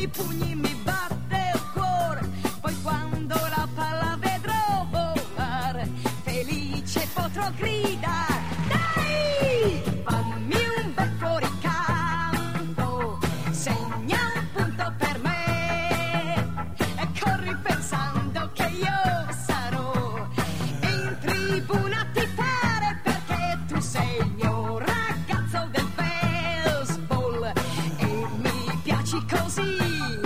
i pugni mi batte il cuore, poi quando la palla vedrò volare, felice potrò gridare, dai, fammi un bel fuoricampo, segna un punto per me, e corri pensando che io sarò in tribuna a tifare, perché tu sei il mio ragazzo del baseball e mi piaci così.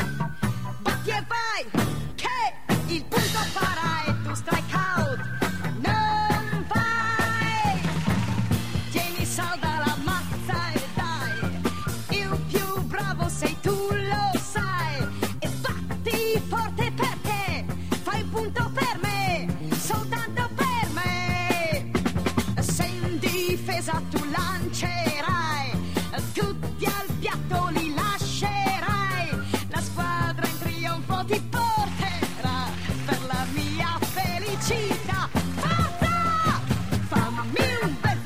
Batti e vai, che il punto farai, tu strike out, non vai. Tieni salda la mazza e dai, il più bravo sei tu, lo sai, e batti forte perché fai il punto per me, soltanto per me. Se in difesa tu lancerai, tutti al piatto li lascerai, la squadra in trionfo ti porterà per la mia felicità. Forza! Fammi un bel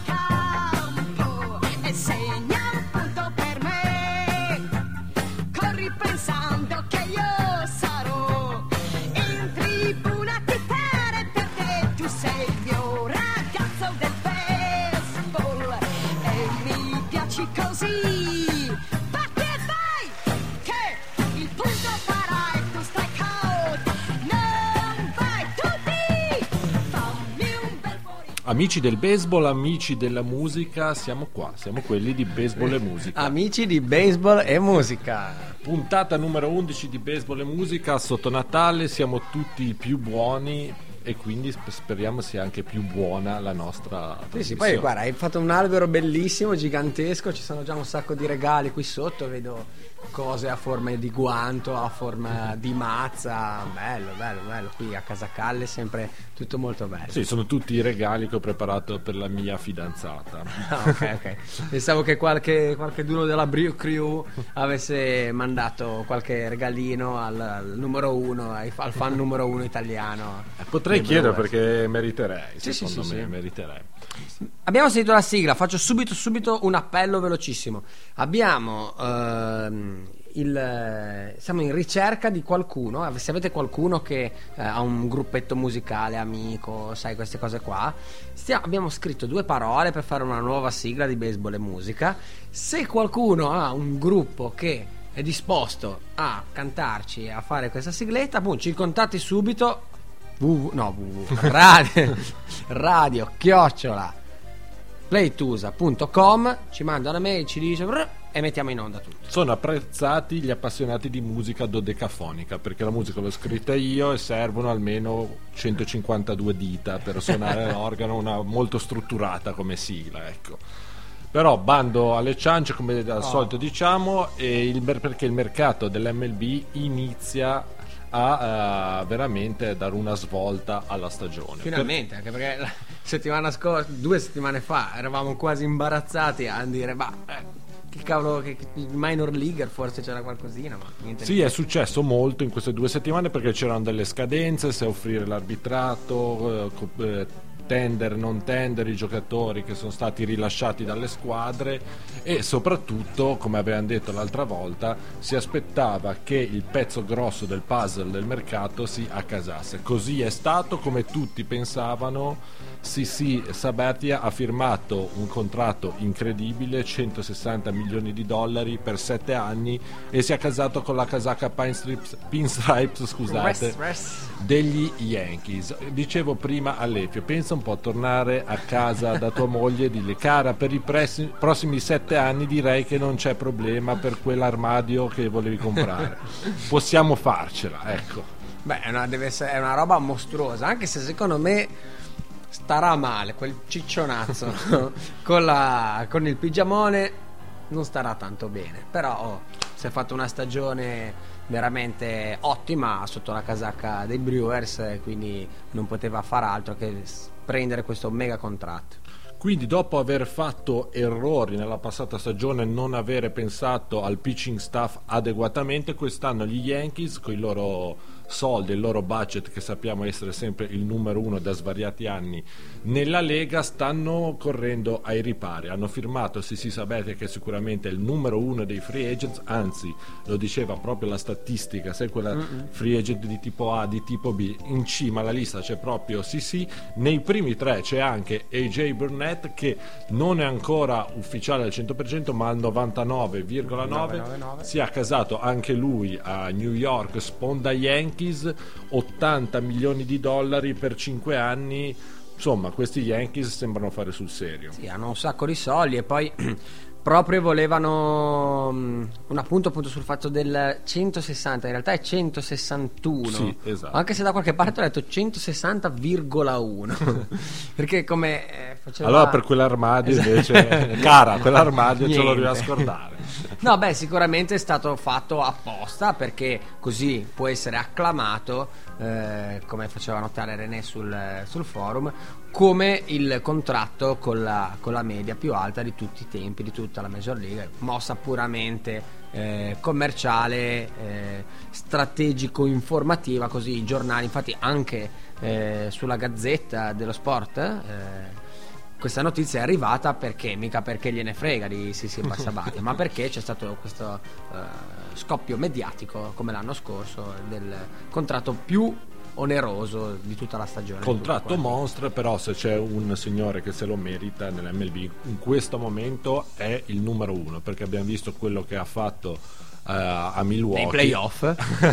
fuoricampo e segna un punto per me, corri pensando che io sarò in tribuna a tifare, perché tu sei il mio ragazzo del baseball e mi piaci così. Batti e vai, che il punto farai, tu strike out, non vai, tutti, fammi un bel fuoricampo. Amici del baseball, amici della musica, siamo qua, siamo quelli di baseball e musica. Amici di baseball e musica. Puntata numero 11 di baseball e musica, sotto Natale siamo tutti i più buoni e quindi speriamo sia anche più buona la nostra Sì, trasmissione. poi guarda, hai fatto un albero bellissimo, gigantesco, ci sono già un sacco di regali qui sotto, vedo cose a forma di guanto, a forma di mazza, bello, qui a Casacalle sempre tutto molto bello. Sì, sono tutti i regali che ho preparato per la mia fidanzata. Ah, ok. Pensavo che qualcheduno della Brew Crew avesse mandato qualche regalino al numero uno, al fan numero uno italiano. Potrei chiedere perché meriterei, Sì, secondo sì, me sì. meriterei. Abbiamo sentito la sigla, faccio subito un appello velocissimo. Abbiamo siamo in ricerca di qualcuno. Se avete qualcuno che ha un gruppetto musicale, amico, sai, queste cose qua, abbiamo scritto 2 parole per fare una nuova sigla di baseball e musica. Se qualcuno ha un gruppo che è disposto a cantarci, a fare questa sigletta, boom, ci contatti subito. radio chiocciola playtusa.com, ci manda una mail, ci dice e mettiamo in onda tutto. Sono apprezzati gli appassionati di musica dodecafonica, perché la musica l'ho scritta io e servono almeno 152 dita per suonare l'organo, una molto strutturata come sigla, ecco. Però bando alle ciance, come al solito diciamo, perché il mercato dell'MLB inizia a veramente dare una svolta alla stagione. Finalmente, anche perché la settimana scorsa, 2 settimane fa, eravamo quasi imbarazzati a dire che cavolo, che il minor leaguer forse c'era qualcosina, ma niente. Sì, è successo molto in queste 2 settimane perché c'erano delle scadenze, se offrire l'arbitrato, tender, non tender, i giocatori che sono stati rilasciati dalle squadre e soprattutto, come avevamo detto l'altra volta, si aspettava che il pezzo grosso del puzzle del mercato si accasasse. Così è stato, come tutti pensavano. Sisi Sabathia ha firmato un contratto incredibile, 160 milioni di dollari per 7 anni, e si è casato con la casacca pinstripes, scusate, degli Yankees. Dicevo prima a Lefio, pensa un po' a tornare a casa da tua moglie e dirle: cara, per i prossimi 7 anni direi che non c'è problema per quell'armadio che volevi comprare, possiamo farcela, ecco. Beh, è una roba mostruosa, anche se secondo me starà male quel ciccionazzo con il pigiamone, non starà tanto bene, però si è fatto una stagione veramente ottima sotto la casacca dei Brewers, quindi non poteva far altro che prendere questo mega contratto. Quindi dopo aver fatto errori nella passata stagione, non avere pensato al pitching staff adeguatamente, quest'anno gli Yankees con i loro soldi, il loro budget, che sappiamo essere sempre il numero uno da svariati anni nella Lega, stanno correndo ai ripari. Hanno firmato Sisi Sabathia, che è sicuramente il numero uno dei free agents, anzi lo diceva proprio la statistica, sai quella free agent di tipo A, di tipo B, in cima alla lista c'è proprio Sisi. Nei primi tre c'è anche AJ Burnett, che non è ancora ufficiale al 100% ma al 99,9, si è accasato anche lui a New York, sponda Yankees, 80 milioni di dollari per 5 anni. Insomma, questi Yankees sembrano fare sul serio. Sì, hanno un sacco di soldi, e poi proprio volevano un appunto sul fatto del 160, in realtà è 161. Sì, esatto. Anche se da qualche parte ho letto 160,1 perché come faceva... Allora per quell'armadio invece cara, quell'armadio ce lo devi scordare. No, beh, sicuramente è stato fatto apposta, perché così può essere acclamato, come faceva notare René sul forum, come il contratto con la media più alta di tutti i tempi, di tutta la Major League, mossa puramente commerciale, strategico-informativa, così i giornali, infatti anche sulla Gazzetta dello Sport questa notizia è arrivata, perché mica perché gliene frega di Sisi Sabathia, ma perché c'è stato questo scoppio mediatico, come l'anno scorso, del contratto più oneroso di tutta la stagione. Contratto mostro, però se c'è un signore che se lo merita nell'MLB in questo momento è il numero uno, perché abbiamo visto quello che ha fatto a Milwaukee nei playoff.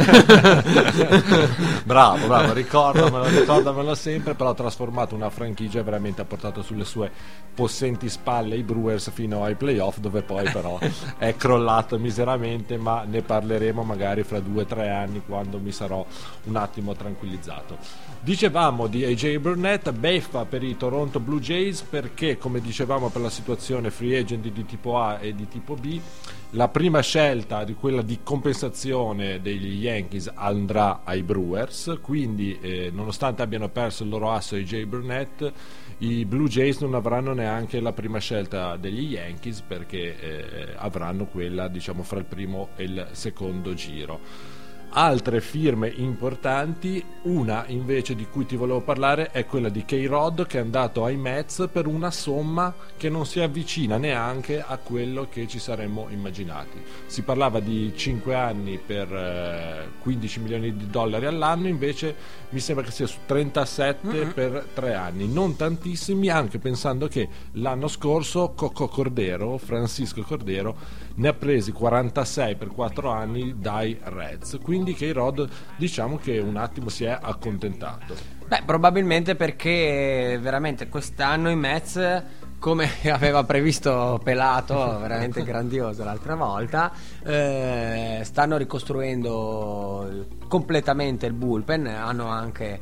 bravo, ricordamelo sempre. Però ha trasformato una franchigia e veramente ha portato sulle sue possenti spalle i Brewers fino ai playoff, dove poi però è crollato miseramente, ma ne parleremo magari fra 2 o 3 anni, quando mi sarò un attimo tranquillizzato. Dicevamo di AJ Burnett, beffa per i Toronto Blue Jays, perché come dicevamo per la situazione free agent di tipo A e di tipo B, la prima scelta di quella di compensazione degli Yankees andrà ai Brewers, quindi nonostante abbiano perso il loro asso AJ Burnett, i Blue Jays non avranno neanche la prima scelta degli Yankees, perché avranno quella, diciamo, fra il primo e il secondo giro. Altre firme importanti, una invece di cui ti volevo parlare è quella di K-Rod, che è andato ai Mets per una somma che non si avvicina neanche a quello che ci saremmo immaginati. Si parlava di 5 anni per 15 milioni di dollari all'anno, invece mi sembra che sia su 37 per 3 anni, non tantissimi, anche pensando che l'anno scorso Francisco Cordero ne ha presi 46 per 4 anni dai Reds, quindi K-Rod diciamo che un attimo si è accontentato. Beh, probabilmente perché veramente quest'anno i Mets, come aveva previsto Pelato, veramente grandioso l'altra volta, stanno ricostruendo completamente il bullpen. Hanno anche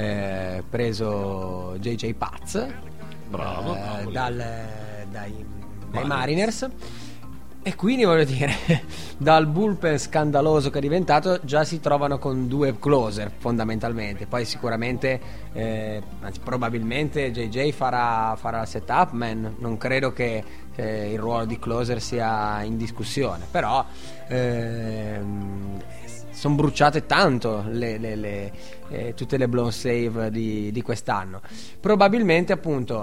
preso JJ Paz, bravo. dai Mariners. E quindi voglio dire, dal bullpen scandaloso che è diventato, già si trovano con 2 closer fondamentalmente. Poi sicuramente, anzi probabilmente JJ farà il setup man. Non credo che il ruolo di closer sia in discussione, però sono bruciate tanto tutte le blown save di quest'anno. Probabilmente appunto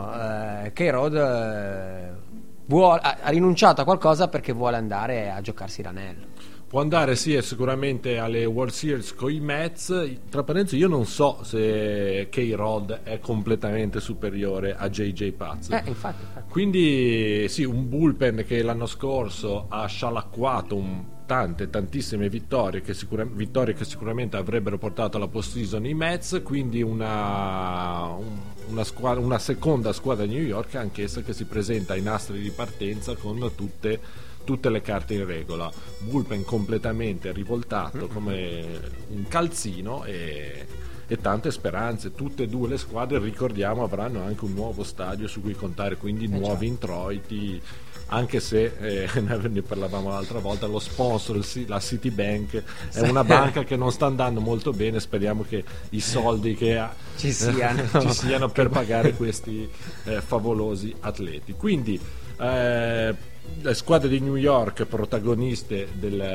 K-Rod ha rinunciato a qualcosa perché vuole andare a giocarsi l'anello. Può andare sicuramente alle World Series con i Mets. Tra parentesi, io non so se K-Rod è completamente superiore a JJ Paz. Infatti. Quindi sì, un bullpen che l'anno scorso ha scialacquato tantissime vittorie che sicuramente avrebbero portato alla postseason i Mets, quindi una seconda squadra di New York, anch'essa che si presenta ai nastri di partenza con tutte le carte in regola. Bullpen completamente rivoltato come un calzino, e e tante speranze. Tutte e due le squadre, ricordiamo, avranno anche un nuovo stadio su cui contare, quindi nuovi introiti, anche se ne parlavamo l'altra volta, lo sponsor, la Citibank, è una banca che non sta andando molto bene. Speriamo che i soldi che ci siano per pagare questi favolosi atleti. Quindi le squadre di New York protagoniste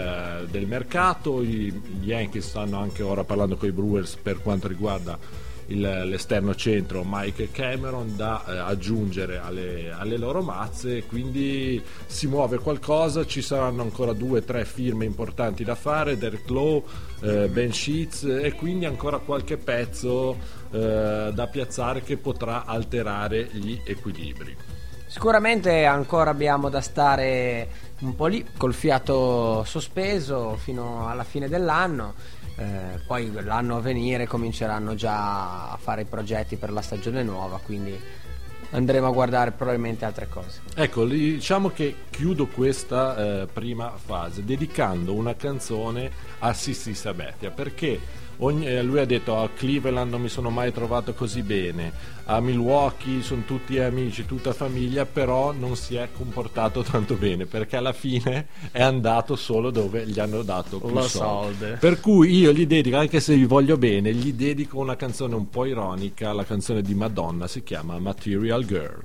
del mercato, gli Yankees stanno anche ora parlando con i Brewers per quanto riguarda l'esterno centro Mike Cameron da aggiungere alle loro mazze, quindi si muove qualcosa. Ci saranno ancora 2 o 3 firme importanti da fare, Derek Lowe, Ben Sheets, e quindi ancora qualche pezzo da piazzare che potrà alterare gli equilibri. Sicuramente ancora abbiamo da stare un po' lì col fiato sospeso fino alla fine dell'anno. Poi l'anno a venire cominceranno già a fare i progetti per la stagione nuova, quindi andremo a guardare probabilmente altre cose. Ecco, diciamo che chiudo questa prima fase dedicando una canzone a Sissi Sabathia, perché lui ha detto: a Cleveland non mi sono mai trovato così bene, a Milwaukee sono tutti amici, tutta famiglia, però non si è comportato tanto bene, perché alla fine è andato solo dove gli hanno dato più soldi. Per cui io gli dedico, anche se vi voglio bene, gli dedico una canzone un po' ironica. La canzone di Madonna si chiama Material Girl.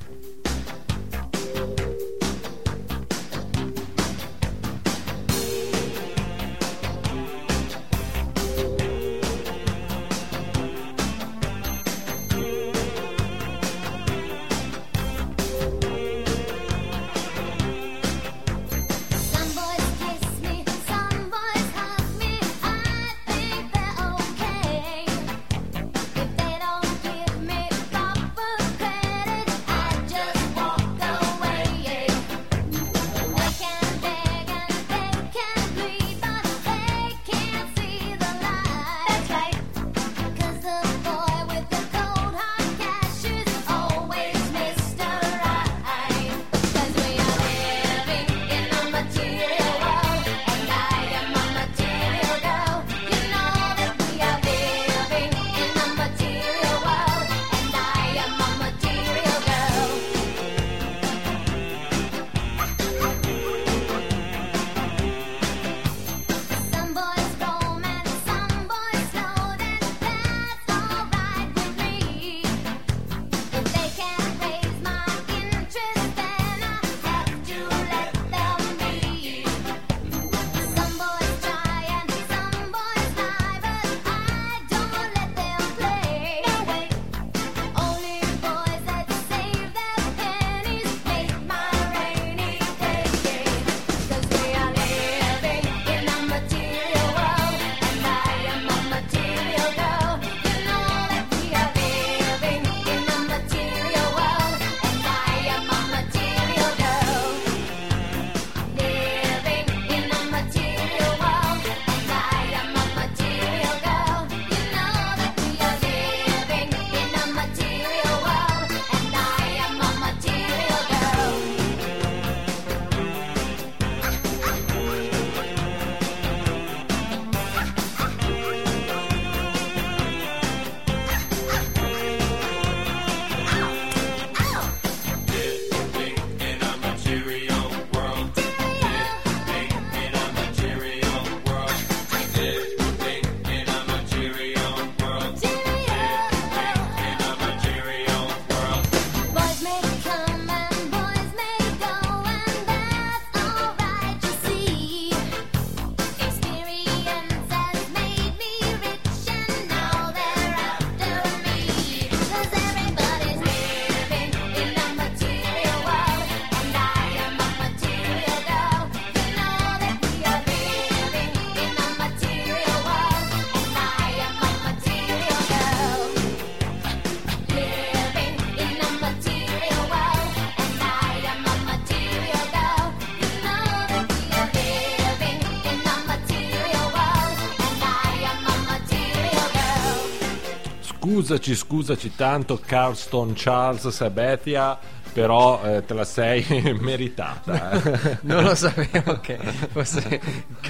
Scusaci tanto Carlton Charles Sabathia, però te la sei meritata. Non lo sapevo che fosse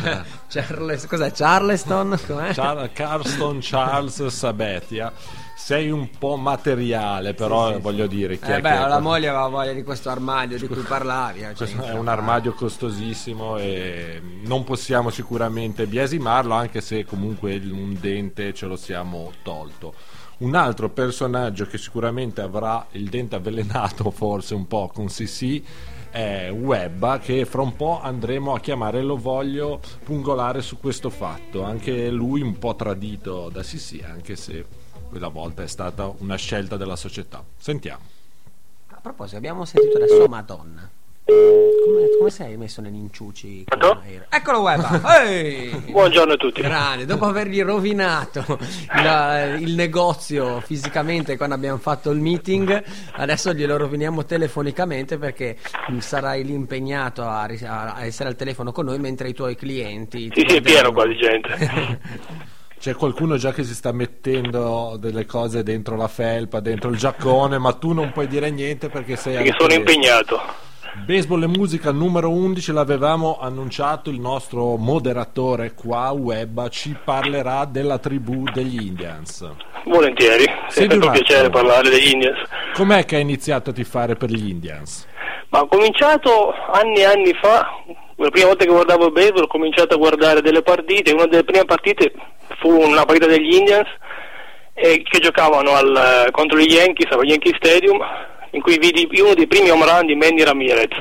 cos'è? Charleston? Com'è? Carston Charles Sabathia. Sei un po' materiale, però Sì. voglio dire La moglie aveva voglia di questo armadio di cui parlavi. questo è un armadio costosissimo e non possiamo sicuramente biasimarlo, anche se comunque un dente ce lo siamo tolto. Un altro personaggio che sicuramente avrà il dente avvelenato, forse un po' con Sissi, è Webba, che fra un po' andremo a chiamare. Lo voglio pungolare su questo fatto, anche lui un po' tradito da Sissi, anche se quella volta è stata una scelta della società. Sentiamo. A proposito, abbiamo sentito adesso Madonna. Come sei messo negli inciuci? Eccolo Webba! Ehi! Buongiorno a tutti. Grande, dopo avergli rovinato il negozio fisicamente quando abbiamo fatto il meeting, adesso glielo roviniamo telefonicamente, perché sarai lì impegnato a essere al telefono con noi mentre i tuoi clienti Sì, è pieno qua di gente. C'è qualcuno già che si sta mettendo delle cose dentro la felpa, dentro il giaccone, ma tu non puoi dire niente perché sei Perché sono impegnato. Baseball e musica numero 11, l'avevamo annunciato, il nostro moderatore qua, Webba, ci parlerà della tribù degli Indians. Volentieri, sempre un piacere parlare degli Indians. Com'è che hai iniziato a tifare per gli Indians? Ma ho cominciato anni e anni fa, la prima volta che guardavo il baseball ho cominciato a guardare delle partite. Una delle prime partite fu una partita degli Indians che giocavano contro gli Yankees allo Yankee Stadium, in cui vidi uno dei primi home run di Manny Ramirez.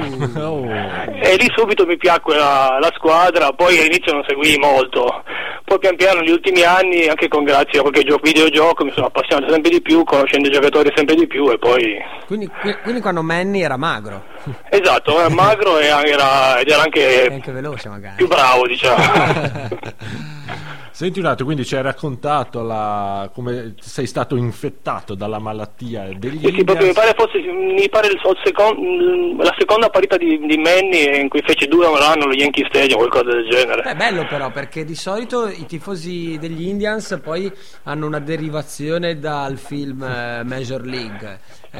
E lì subito mi piacque la squadra. Poi all'inizio non seguii molto, poi pian piano negli ultimi anni, anche grazie a qualche videogioco, mi sono appassionato sempre di più, conoscendo i giocatori sempre di più. E poi quindi quando Manny era magro. Esatto, era magro ed era anche veloce, magari più bravo, diciamo. Senti un attimo, quindi ci hai raccontato come sei stato infettato dalla malattia degli Indians. Sì, proprio mi pare la seconda partita di Manny in cui fece 2 home run allo Yankee Stadium, qualcosa del genere. È bello però, perché di solito i tifosi degli Indians poi hanno una derivazione dal film Major League.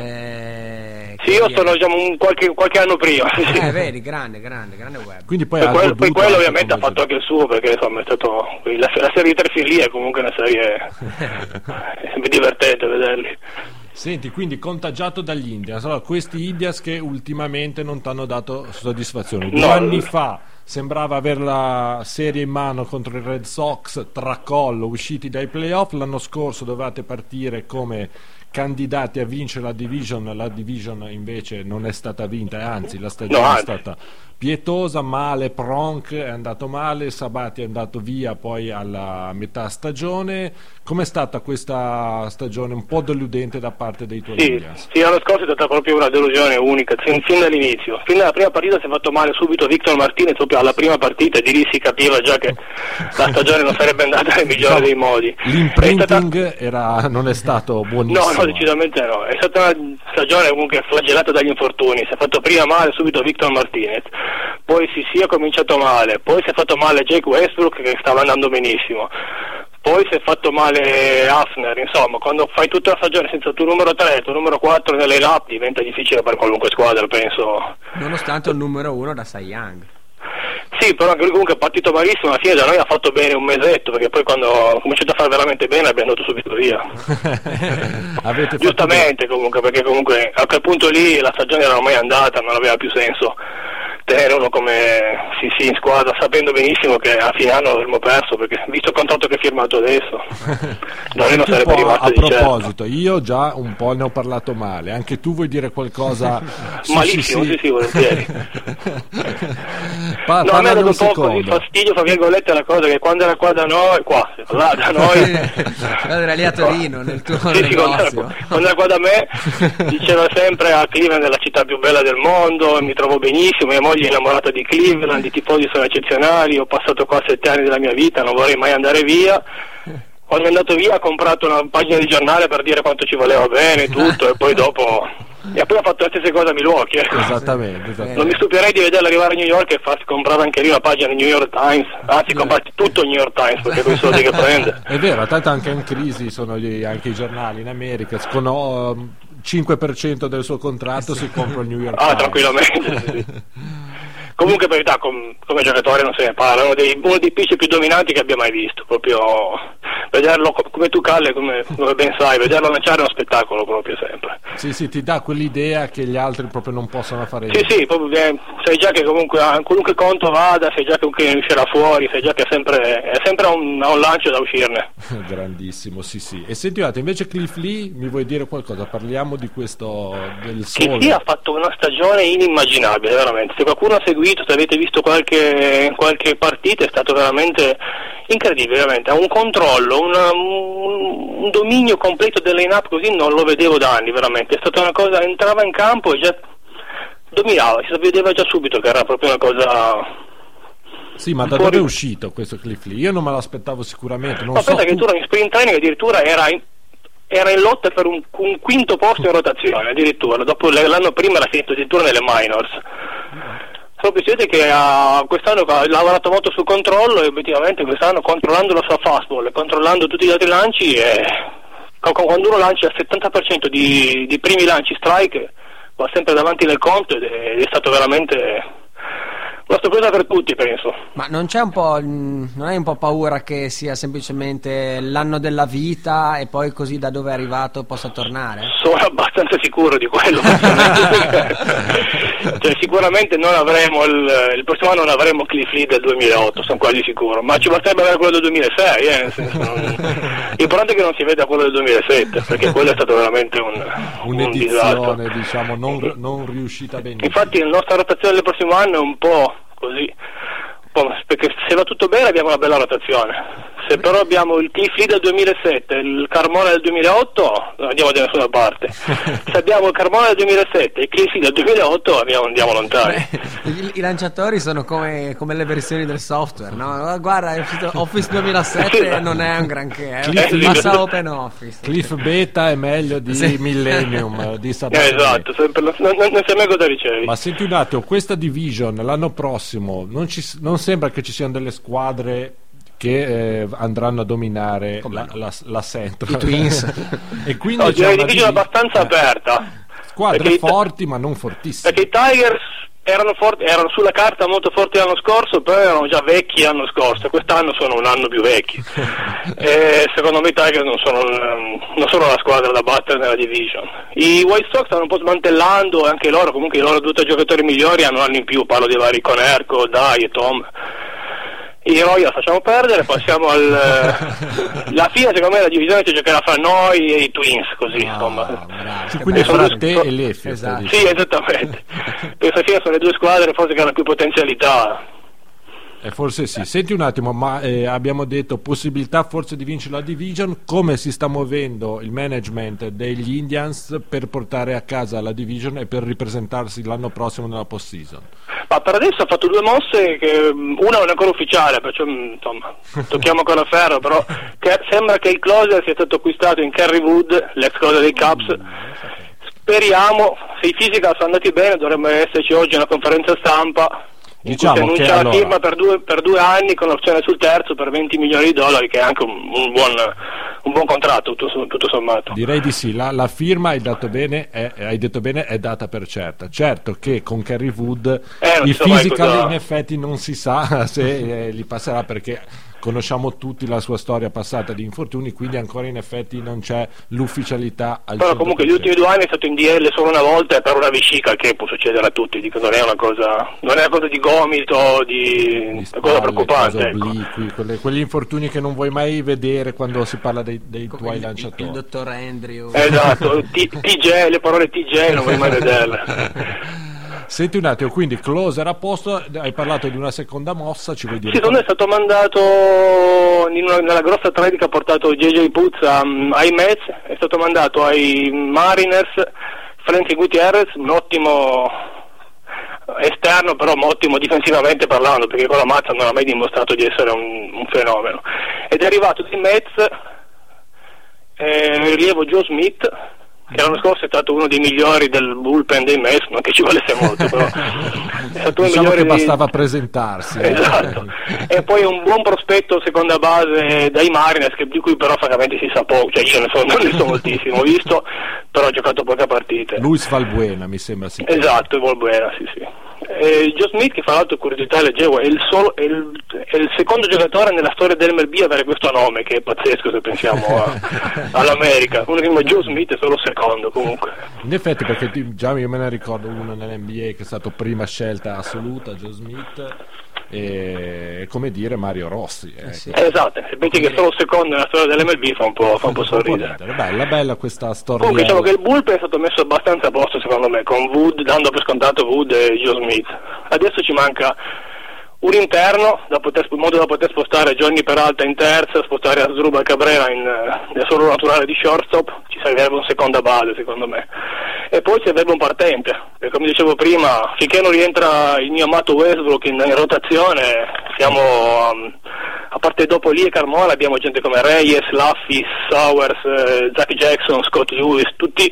Sì, io sono qualche anno prima. Vedi, grande Web. Quindi poi quello ovviamente ha fatto anche il suo, perché insomma è stato la serie di tre fili è comunque una serie è sempre divertente vederli. Senti, quindi contagiato dagli Indians. Allora, questi Indians che ultimamente non ti hanno dato soddisfazione. 2 anni fa sembrava aver la serie in mano contro i Red Sox, tracollo, usciti dai playoff. L'anno scorso dovevate partire come candidati a vincere la division invece non è stata vinta, e anzi la stagione è stata pietosa, male. Pronk è andato male, Sabati è andato via poi alla metà stagione. Com'è stata questa stagione un po' deludente da parte dei tuoi Indians? Sì, l'anno scorso è stata proprio una delusione unica, fin dall'inizio. Fin dalla prima partita si è fatto male subito Victor Martinez, proprio alla prima partita, e di lì si capiva già che la stagione non sarebbe andata nel migliore dei modi. L'imprinting non è stato buonissimo. No, decisamente no. È stata una stagione comunque flagellata dagli infortuni. Si è fatto prima male subito Victor Martinez, poi si è cominciato male, poi si è fatto male Jake Westbrook, che stava andando benissimo, poi si è fatto male Hafner. Insomma, quando fai tutta la stagione senza il tuo numero 3 e il tuo numero 4 nelle lap, diventa difficile per qualunque squadra, penso. Nonostante il numero 1 da Cy Young. Sì, però anche lui comunque è partito malissimo. Alla fine da noi ha fatto bene un mesetto, perché poi quando ha cominciato a fare veramente bene abbiamo andato subito via. Giustamente comunque, perché comunque a quel punto lì la stagione era ormai andata, non aveva più senso tenere uno come Sissi in squadra, sapendo benissimo che a fine anno avremmo perso, perché visto il contratto che ha firmato adesso da noi non sarebbe rimasto di certo. A proposito, io già un po' ne ho parlato male, anche tu vuoi dire qualcosa? Malissimo, sì, volentieri. No, a me ha dato un po' così fastidio, fra virgolette, la cosa che quando era qua da noi, là da noi era lì a Torino, nel tuo negozio. Quando era qua da me diceva sempre a Cleveland è la città più bella del mondo, mi trovo benissimo, mia moglie è innamorata di Cleveland, i tifosi sono eccezionali, ho passato qua 7 anni della mia vita, non vorrei mai andare via. Quando è andato via ha comprato una pagina di giornale per dire quanto ci voleva bene, tutto, e poi dopo ha fatto la stessa cosa a Milwaukee. Esattamente. Non mi stupirei di vederla arrivare a New York e comprare anche lì una pagina di New York Times, anzi comprare tutto il New York Times, perché con i soldi che prende. È vero, tanto anche in crisi sono anche i giornali in America. 5% del suo contratto si compra il New York Ah, Times. tranquillamente. Sì. Comunque, per verità, come giocatore non se ne parla, uno dei pitcher più dominanti che abbia mai visto. Proprio vederlo come tu, Calle, come ben sai, vederlo lanciare è uno spettacolo proprio sempre. Sì, ti dà quell'idea che gli altri proprio non possono fare Sì, proprio, sai già che comunque a qualunque conto vada, sai già che ne uscirà fuori, sai già che è sempre un lancio da uscirne. Grandissimo, sì. E senti, invece Cliff Lee, mi vuoi dire qualcosa? Parliamo di questo del sole. Cliff Lee ha fatto una stagione inimmaginabile, veramente. Se qualcuno ha seguito, se avete visto qualche partita, è stato veramente incredibile, veramente. Ha un controllo, un dominio completo del line-up, così non lo vedevo da anni, veramente. È stata una cosa, entrava in campo e già dominava, si vedeva già subito che era proprio una cosa. Sì, ma da dove è uscito questo Cliff Lee? Io non me l'aspettavo sicuramente. Non so pensa che tu in sprint training addirittura era in lotta per un quinto posto in rotazione, addirittura. Dopo l'anno prima era finito addirittura nelle minors. Proprio si vede che quest'anno ha lavorato molto sul controllo e obiettivamente quest'anno, controllando la sua fastball e controllando tutti gli altri lanci, quando uno lancia il 70% di primi lanci strike va sempre davanti nel conto ed è stato veramente una sorpresa per tutti, penso. Ma non hai un po' paura che sia semplicemente l'anno della vita e poi così da dove è arrivato possa tornare? Sono abbastanza sicuro di quello. Cioè, sicuramente non avremo il prossimo anno non avremo Cliff Lee del 2008, sono quasi sicuro, ma ci basterebbe avere quello del 2006, nel senso, l'importante è che non si veda quello del 2007, perché quello è stato veramente un disastro, diciamo, non riuscita benissimo. Infatti la nostra rotazione del prossimo anno è un po' così, perché se va tutto bene abbiamo una bella rotazione. Se però abbiamo il Cliff Lee del 2007 e il Carmona del 2008 non andiamo da nessuna parte. Se abbiamo il Carmona del 2007 e il Cliff Lee del 2008 andiamo lontani. I lanciatori sono come le versioni del software, no? Guarda, è uscito Office 2007 non è un granché, passa Open Office. Cliff Beta è meglio di Millennium, di esatto, non sai mai cosa ricevi. Ma senti un attimo, questa division l'anno prossimo non sembra che ci siano delle squadre che andranno a dominare la Central, i Twins. E quindi c'è una division abbastanza aperta, squadre forti ma non fortissime, perché i Tigers erano sulla carta molto forti l'anno scorso, però erano già vecchi l'anno scorso, quest'anno sono un anno più vecchi. E secondo me i Tigers non sono la squadra da battere nella division. I White Sox stanno un po' smantellando, anche loro, comunque i loro due giocatori migliori hanno un anno in più, parlo di vari Conerco, Dai e Tom. I Royals lasciamo perdere, passiamo la fine, secondo me la divisione si giocherà fra noi e i Twins, così insomma. Quindi fra te e l'Effi. Esatto. Sì, esattamente. Questa fine sono le due squadre forse che hanno più potenzialità. Forse sì. Senti un attimo, ma abbiamo detto possibilità forse di vincere la division. Come si sta muovendo il management degli Indians per portare a casa la division e per ripresentarsi l'anno prossimo nella postseason? Ma per adesso ha fatto due mosse, che una non è ancora ufficiale, perciò insomma tocchiamo ancora ferro, però sembra che il closer sia stato acquistato in Kerry Wood, l'ex closer dei Cubs. Speriamo, se i physical sono andati bene dovrebbe esserci oggi una conferenza stampa. Diciamo si annuncia la firma per due anni con l'opzione sul terzo per $20 milioni, che è anche un buon contratto tutto sommato. Direi di sì, la firma hai detto bene è data per certa. Certo che con Kerry Wood i physical in effetti non si sa se li passerà, perché conosciamo tutti la sua storia passata di infortuni, quindi ancora in effetti non c'è l'ufficialità al 100%. Però comunque gli ultimi 2 anni è stato in DL solo una volta e per una vescica, che può succedere a tutti, dico, non è una cosa di gomito, di spalle, cosa preoccupante, obliqui, quegli infortuni che non vuoi mai vedere quando si parla dei tuoi lanciatori. Il dottor Andrew. Esatto, TJ, le parole TJ non vuoi mai vederle. Senti un attimo, quindi closer a posto, hai parlato di una seconda mossa, ci vuoi dire? Sì, secondo me è stato mandato nella grossa trade che ha portato JJ Putz ai Mets, è stato mandato ai Mariners Frankie Gutierrez, un ottimo esterno, però ottimo difensivamente parlando, perché con la mazza non ha mai dimostrato di essere un fenomeno, ed è arrivato dai Mets rilievo Joe Smith, che l'anno scorso è stato uno dei migliori del bullpen dei Mets, non che ci volesse molto, però è stato uno dei Diciamo migliori che bastava presentarsi. Esatto. E poi un buon prospetto seconda base dai Mariners, di cui però francamente si sa poco, cioè io non ne so moltissimo, ho visto, però ho giocato poche partite. Luis Valbuena mi sembra sì. Esatto, Valbuena, sì. Joe Smith, che fra l'altro curiosità leggevo, è il secondo giocatore nella storia dell'MLB a avere questo nome, che è pazzesco se pensiamo all'America. Uno che si chiama Joe Smith è solo secondo comunque. In effetti, perché già io me ne ricordo uno nell'NBA che è stato prima scelta assoluta, Joe Smith, e come dire Mario Rossi. Sì. Esatto, se pensi che è solo secondo nella storia dell'MLB fa un po' sorridere. Bella questa storia. Comunque diciamo che il bullpen è stato messo abbastanza a posto secondo me, con Wood, dando per scontato Wood e Joe Smith. Adesso ci manca un interno, in modo da poter spostare Johnny Peralta in terza, spostare Asdrubal Cabrera nel suo ruolo naturale di shortstop. Ci servirebbe un seconda base secondo me, e poi servirebbe un partente, perché come dicevo prima, finché non rientra il mio amato Westbrook in rotazione, siamo a parte dopo lì e Carmona abbiamo gente come Reyes, Laffy, Sowers, Zach Jackson, Scott Lewis, tutti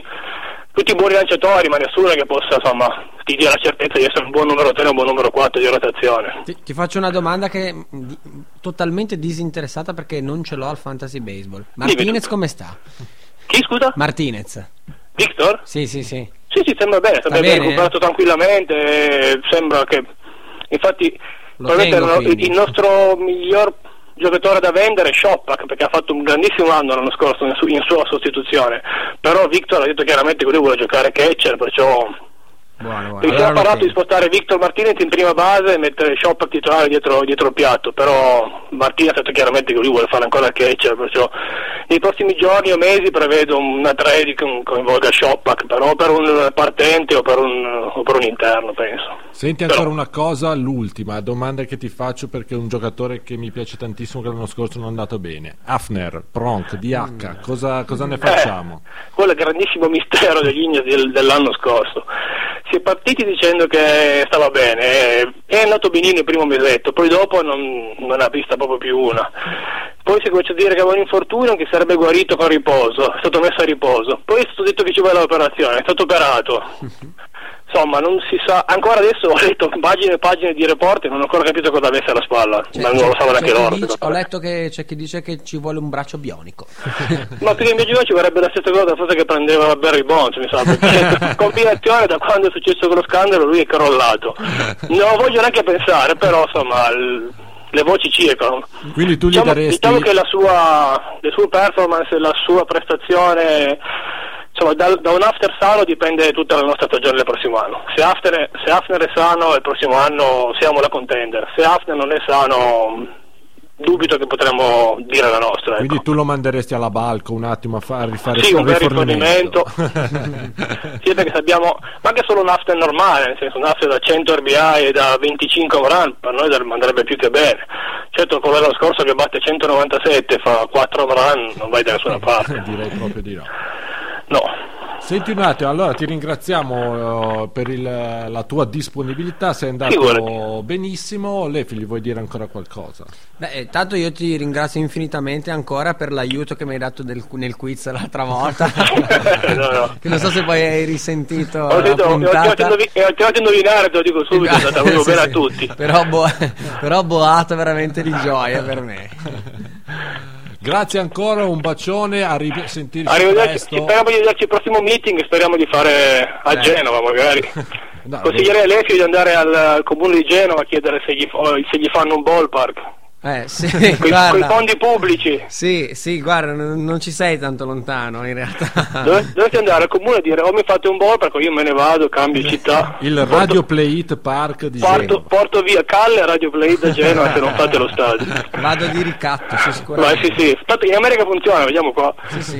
buoni lanciatori, ma nessuno che possa, insomma, ti dia la certezza di essere un buon numero 3 o un buon numero 4 di rotazione. Ti faccio una domanda che è totalmente disinteressata, perché non ce l'ho al fantasy baseball. Martinez come sta? Chi, scusa? Martinez. Victor? Sì. Sì, sembra bene, recuperato tranquillamente, sembra che, infatti, probabilmente il nostro miglior giocatore da vendere è Shopak, perché ha fatto un grandissimo anno l'anno scorso in sua sostituzione, però Victor ha detto chiaramente che lui vuole giocare catcher, perciò buono. si è parlato di spostare Victor Martinez in prima base e mettere Shopak titolare dietro il piatto, però Martinez ha detto chiaramente che lui vuole fare ancora catcher, perciò nei prossimi giorni o mesi prevedo una trade che coinvolga Shopak, però per un partente o per un interno, penso. Senti ancora una cosa, l'ultima domanda che ti faccio, perché è un giocatore che mi piace tantissimo, che l'anno scorso non è andato bene. Hafner, Pronk, DH, cosa ne facciamo? Quello è il grandissimo mistero degli Indians dell'anno scorso. Si è partiti dicendo che stava bene, è andato benino il primo mesetto, poi dopo non ha vista proprio più una. Poi si comincia a dire che aveva un infortunio, che sarebbe guarito con riposo, è stato messo a riposo. Poi è stato detto che ci vuole l'operazione, è stato operato. Insomma, non si sa, ancora adesso ho letto pagine e pagine di report e non ho ancora capito cosa avesse alla spalla, ma non lo sanno neanche loro. Ho letto che c'è chi dice che ci vuole un braccio bionico. Ma perché in mio giro ci vorrebbe la stessa cosa forse che prendeva Barry Bonds, mi sa, perché combinazione da quando è successo quello scandalo lui è crollato. Non lo voglio neanche pensare, però insomma le voci circolano. Quindi tu gli daresti... Diciamo che le sue performance, la sua prestazione, insomma, da un Hafner sano dipende tutta la nostra stagione del prossimo anno. Se Hafner è sano, il prossimo anno siamo la contender. Se Hafner non è sano, dubito che potremmo dire la nostra. Quindi ecco. tu lo manderesti alla Balco un attimo a rifare sì, il un bel rifornimento. Sì, perché abbiamo, ma anche solo un Hafner normale, nel senso un Hafner da 100 RBI e da 25 home run, per noi andrebbe più che bene. Certo, come l'anno scorso che batte 197 fa 4 home run, non vai da nessuna parte. Direi proprio di no. No. Senti un attimo, allora ti ringraziamo per la tua disponibilità, sei andato benissimo. Lefi, gli vuoi dire ancora qualcosa? Beh, tanto io ti ringrazio infinitamente ancora per l'aiuto che mi hai dato nel quiz l'altra volta. No. Che non so se poi hai risentito ho la puntata. Ti ho fatto indovinare, te lo dico subito, è andata sì, bene a tutti. Però boato veramente di gioia per me. Grazie ancora, un bacione, a risentirci presto. Speriamo di vederci al prossimo meeting, speriamo di fare a Genova magari. No, consiglierei a Lefio di andare al comune di Genova a chiedere se gli fanno un ballpark. Sì, con i fondi pubblici. Sì, guarda, non ci sei tanto lontano in realtà. Dovresti andare al comune e dire: o mi fate un ballpark o io me ne vado, cambio città. Il Radio Play It Park di Genova. Porto via Calle Radio Play It da Genova se non fate lo stadio. Vado di ricatto, sicuramente. Sì. Tanto in America funziona, vediamo qua. Sì.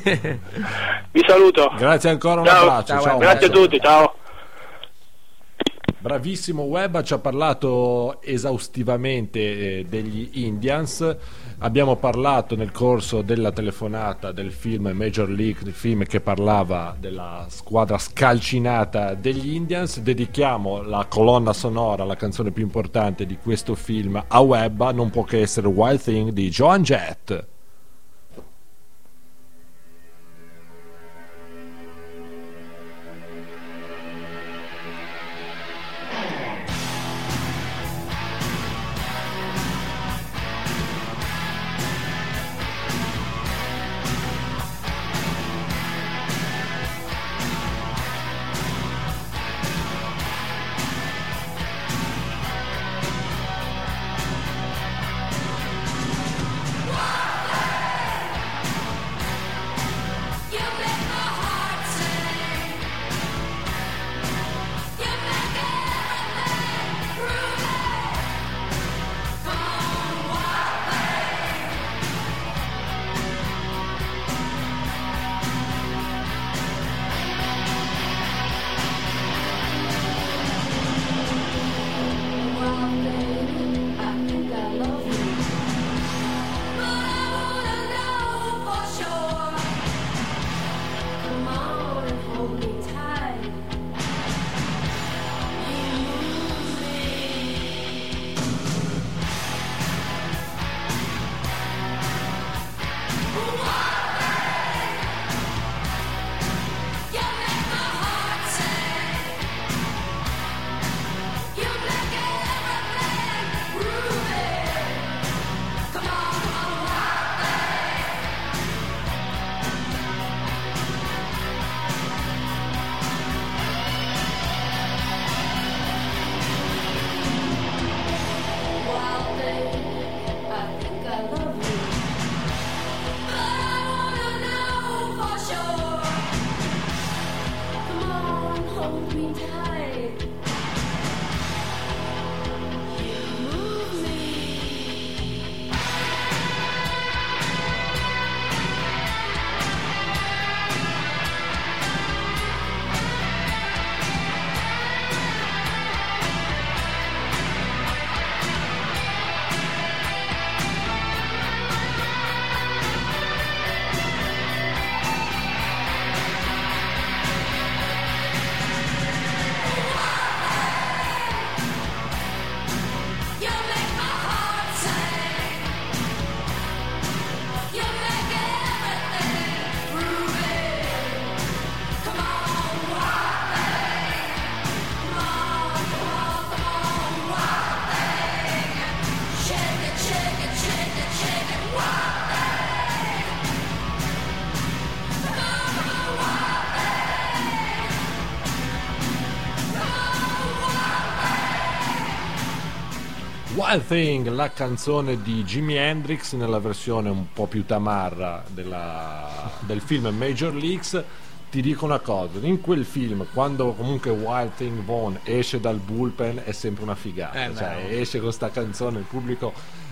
Vi saluto. Grazie ancora, un abbraccio. Ciao. Grazie a tutti, ciao. Bravissimo Webb, ci ha parlato esaustivamente degli Indians. Abbiamo parlato nel corso della telefonata del film Major League, il film che parlava della squadra scalcinata degli Indians. Dedichiamo la colonna sonora, la canzone più importante di questo film a Webb, non può che essere Wild Thing di Joan Jett. Wild Thing, la canzone di Jimi Hendrix nella versione un po' più tamarra del film Major Leagues. Ti dico una cosa, in quel film quando comunque Wild Thing Vaughn esce dal bullpen è sempre una figata, cioè esce con sta canzone, il pubblico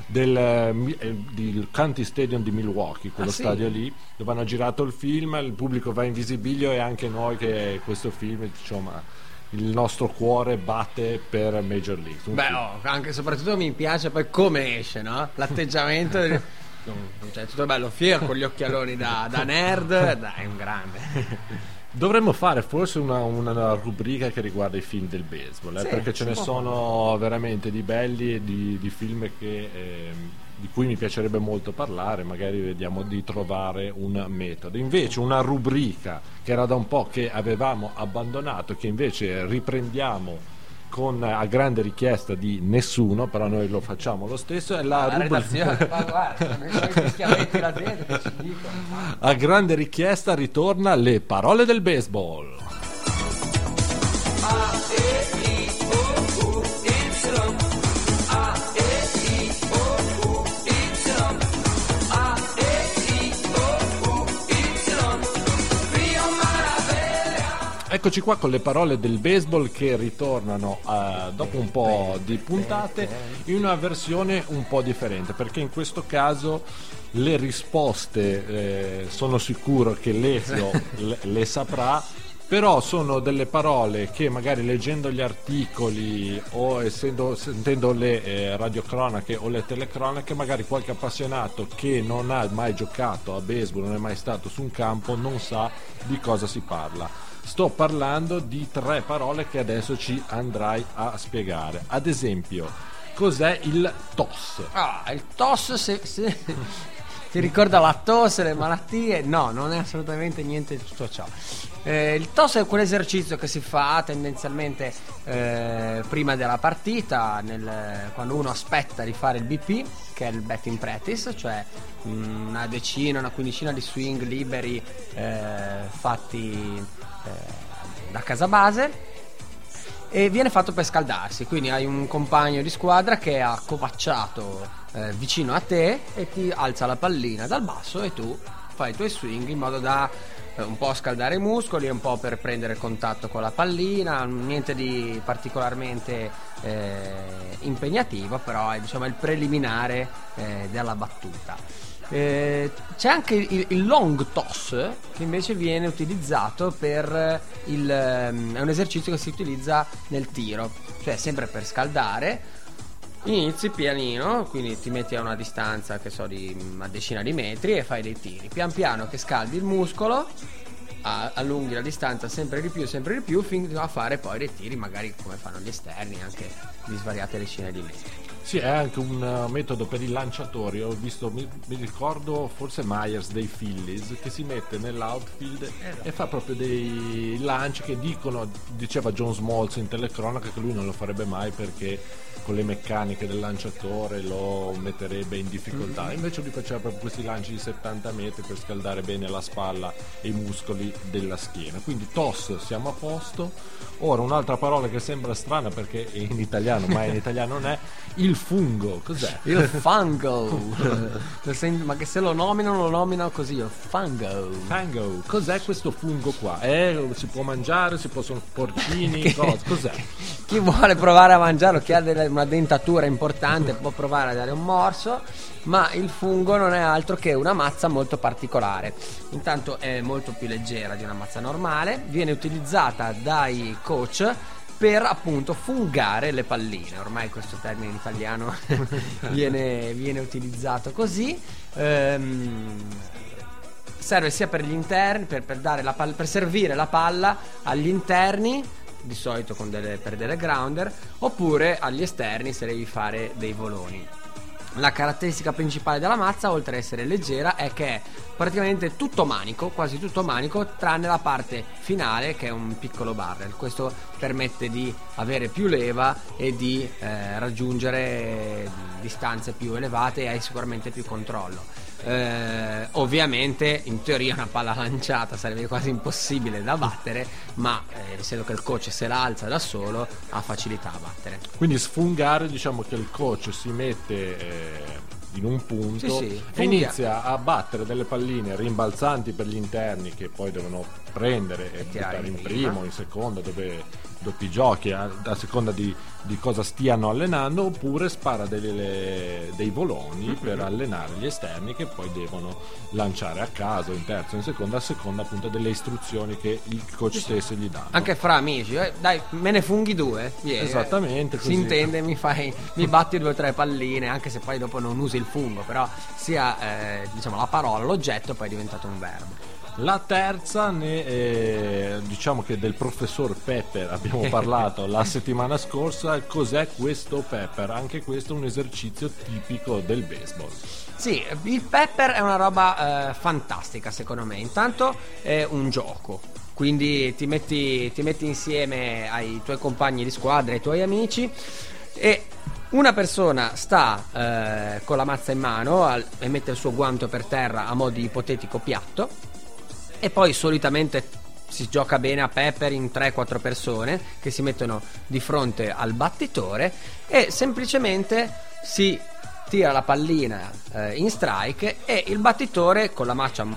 del County Stadium di Milwaukee, quello stadio lì dove hanno girato il film, il pubblico va in visibilio e anche noi che questo film, insomma, il nostro cuore batte per Major League. Anche soprattutto mi piace poi come esce, no? L'atteggiamento cioè tutto bello fiero con gli occhialoni da nerd, dai, un grande. Dovremmo fare forse una rubrica che riguarda i film del baseball, perché ce ne sono veramente di belli e di film di cui mi piacerebbe molto parlare. Magari vediamo di trovare un metodo. Invece una rubrica che era da un po' che avevamo abbandonato, che invece riprendiamo a grande richiesta di nessuno, però noi lo facciamo lo stesso, è la redazione. Guarda, la gente che ci dicono. A grande richiesta ritorna Le parole del baseball. Eccoci qua con le parole del baseball che ritornano dopo un po' di puntate in una versione un po' differente, perché in questo caso le risposte sono sicuro che Lezio le saprà, però sono delle parole che magari leggendo gli articoli o sentendo le radiocronache o le telecronache, magari qualche appassionato che non ha mai giocato a baseball, non è mai stato su un campo, non sa di cosa si parla. Sto parlando di 3 parole che adesso ci andrai a spiegare. Ad esempio, cos'è il toss? Il toss, se ti ricorda la tosse, le malattie? No, non è assolutamente niente di tutto ciò. Il toss è quell'esercizio che si fa tendenzialmente prima della partita, quando uno aspetta di fare il BP, che è il batting practice, cioè una decina, una quindicina di swing liberi fatti da casa base, e viene fatto per scaldarsi. Quindi hai un compagno di squadra che è accovacciato vicino a te e ti alza la pallina dal basso e tu fai i tuoi swing in modo da un po' scaldare i muscoli, un po' per prendere contatto con la pallina, niente di particolarmente impegnativo, però è, diciamo, il preliminare della battuta. C'è anche il long toss, che invece viene utilizzato per è un esercizio che si utilizza nel tiro, cioè sempre per scaldare. Inizi pianino, quindi ti metti a una distanza che so di una decina di metri e fai dei tiri. Pian piano che scaldi il muscolo, allunghi la distanza sempre di più fino a fare poi dei tiri magari come fanno gli esterni, anche di svariate decine di metri. Sì, è anche un metodo per i lanciatori. Ho visto, mi ricordo forse Myers dei Phillies, che si mette nell'outfield e fa proprio dei lanci che diceva John Smoltz in telecronaca che lui non lo farebbe mai perché con le meccaniche del lanciatore lo metterebbe in difficoltà. Invece lui faceva proprio questi lanci di 70 metri per scaldare bene la spalla e i muscoli della schiena. Quindi toss, siamo a posto. Ora un'altra parola che sembra strana perché è in italiano, ma in italiano non è: il fungo. Cos'è? Il fungo. Ma che se lo nominano così, il fungo. Fungo. Cos'è questo fungo qua? Si può mangiare? Sono porcini? Cos'è? Chi vuole provare a mangiarlo, chi ha una dentatura importante, può provare a dare un morso. Ma il fungo non è altro che una mazza molto particolare. Intanto è molto più leggera di una mazza normale, viene utilizzata dai coach per appunto fungare le palline. Ormai questo termine in italiano viene utilizzato così. Serve sia per gli interni, per servire la palla agli interni, di solito per delle grounder, oppure agli esterni se devi fare dei voloni. La caratteristica principale della mazza, oltre ad essere leggera, è che è praticamente tutto manico, quasi tutto manico, tranne la parte finale che è un piccolo barrel. Questo permette di avere più leva e di raggiungere distanze più elevate e hai sicuramente più controllo. Ovviamente in teoria una palla lanciata sarebbe quasi impossibile da battere, ma essendo che il coach se la alza da solo ha facilità a battere. Quindi sfungare, diciamo che il coach si mette in un punto Sì, e inizia a battere delle palline rimbalzanti per gli interni che poi devono prendere e tirare buttare in in primo, prima. in seconda, doppi giochi a seconda di cosa stiano allenando, oppure spara dei voloni per allenare gli esterni che poi devono lanciare a caso in terza o in seconda, a seconda appunto delle istruzioni che il coach stesso gli dà. Anche fra amici, dai, me ne funghi 2. Yeah. Esattamente Si così. intende, mi batti 2 o 3 palline, anche se poi dopo non usi il fungo, però sia diciamo la parola, l'oggetto poi è diventato un verbo. La terza, diciamo che del professor Pepper abbiamo parlato la settimana scorsa. Cos'è questo Pepper? Anche questo è un esercizio tipico del baseball. Sì, il pepper è una roba fantastica secondo me. Intanto è un gioco, quindi ti metti insieme ai tuoi compagni di squadra, ai tuoi amici, e una persona sta con la mazza in mano e mette il suo guanto per terra a mo' di ipotetico piatto, e poi solitamente si gioca bene a pepper in 3-4 persone che si mettono di fronte al battitore e semplicemente si tira la pallina in strike, e il battitore con la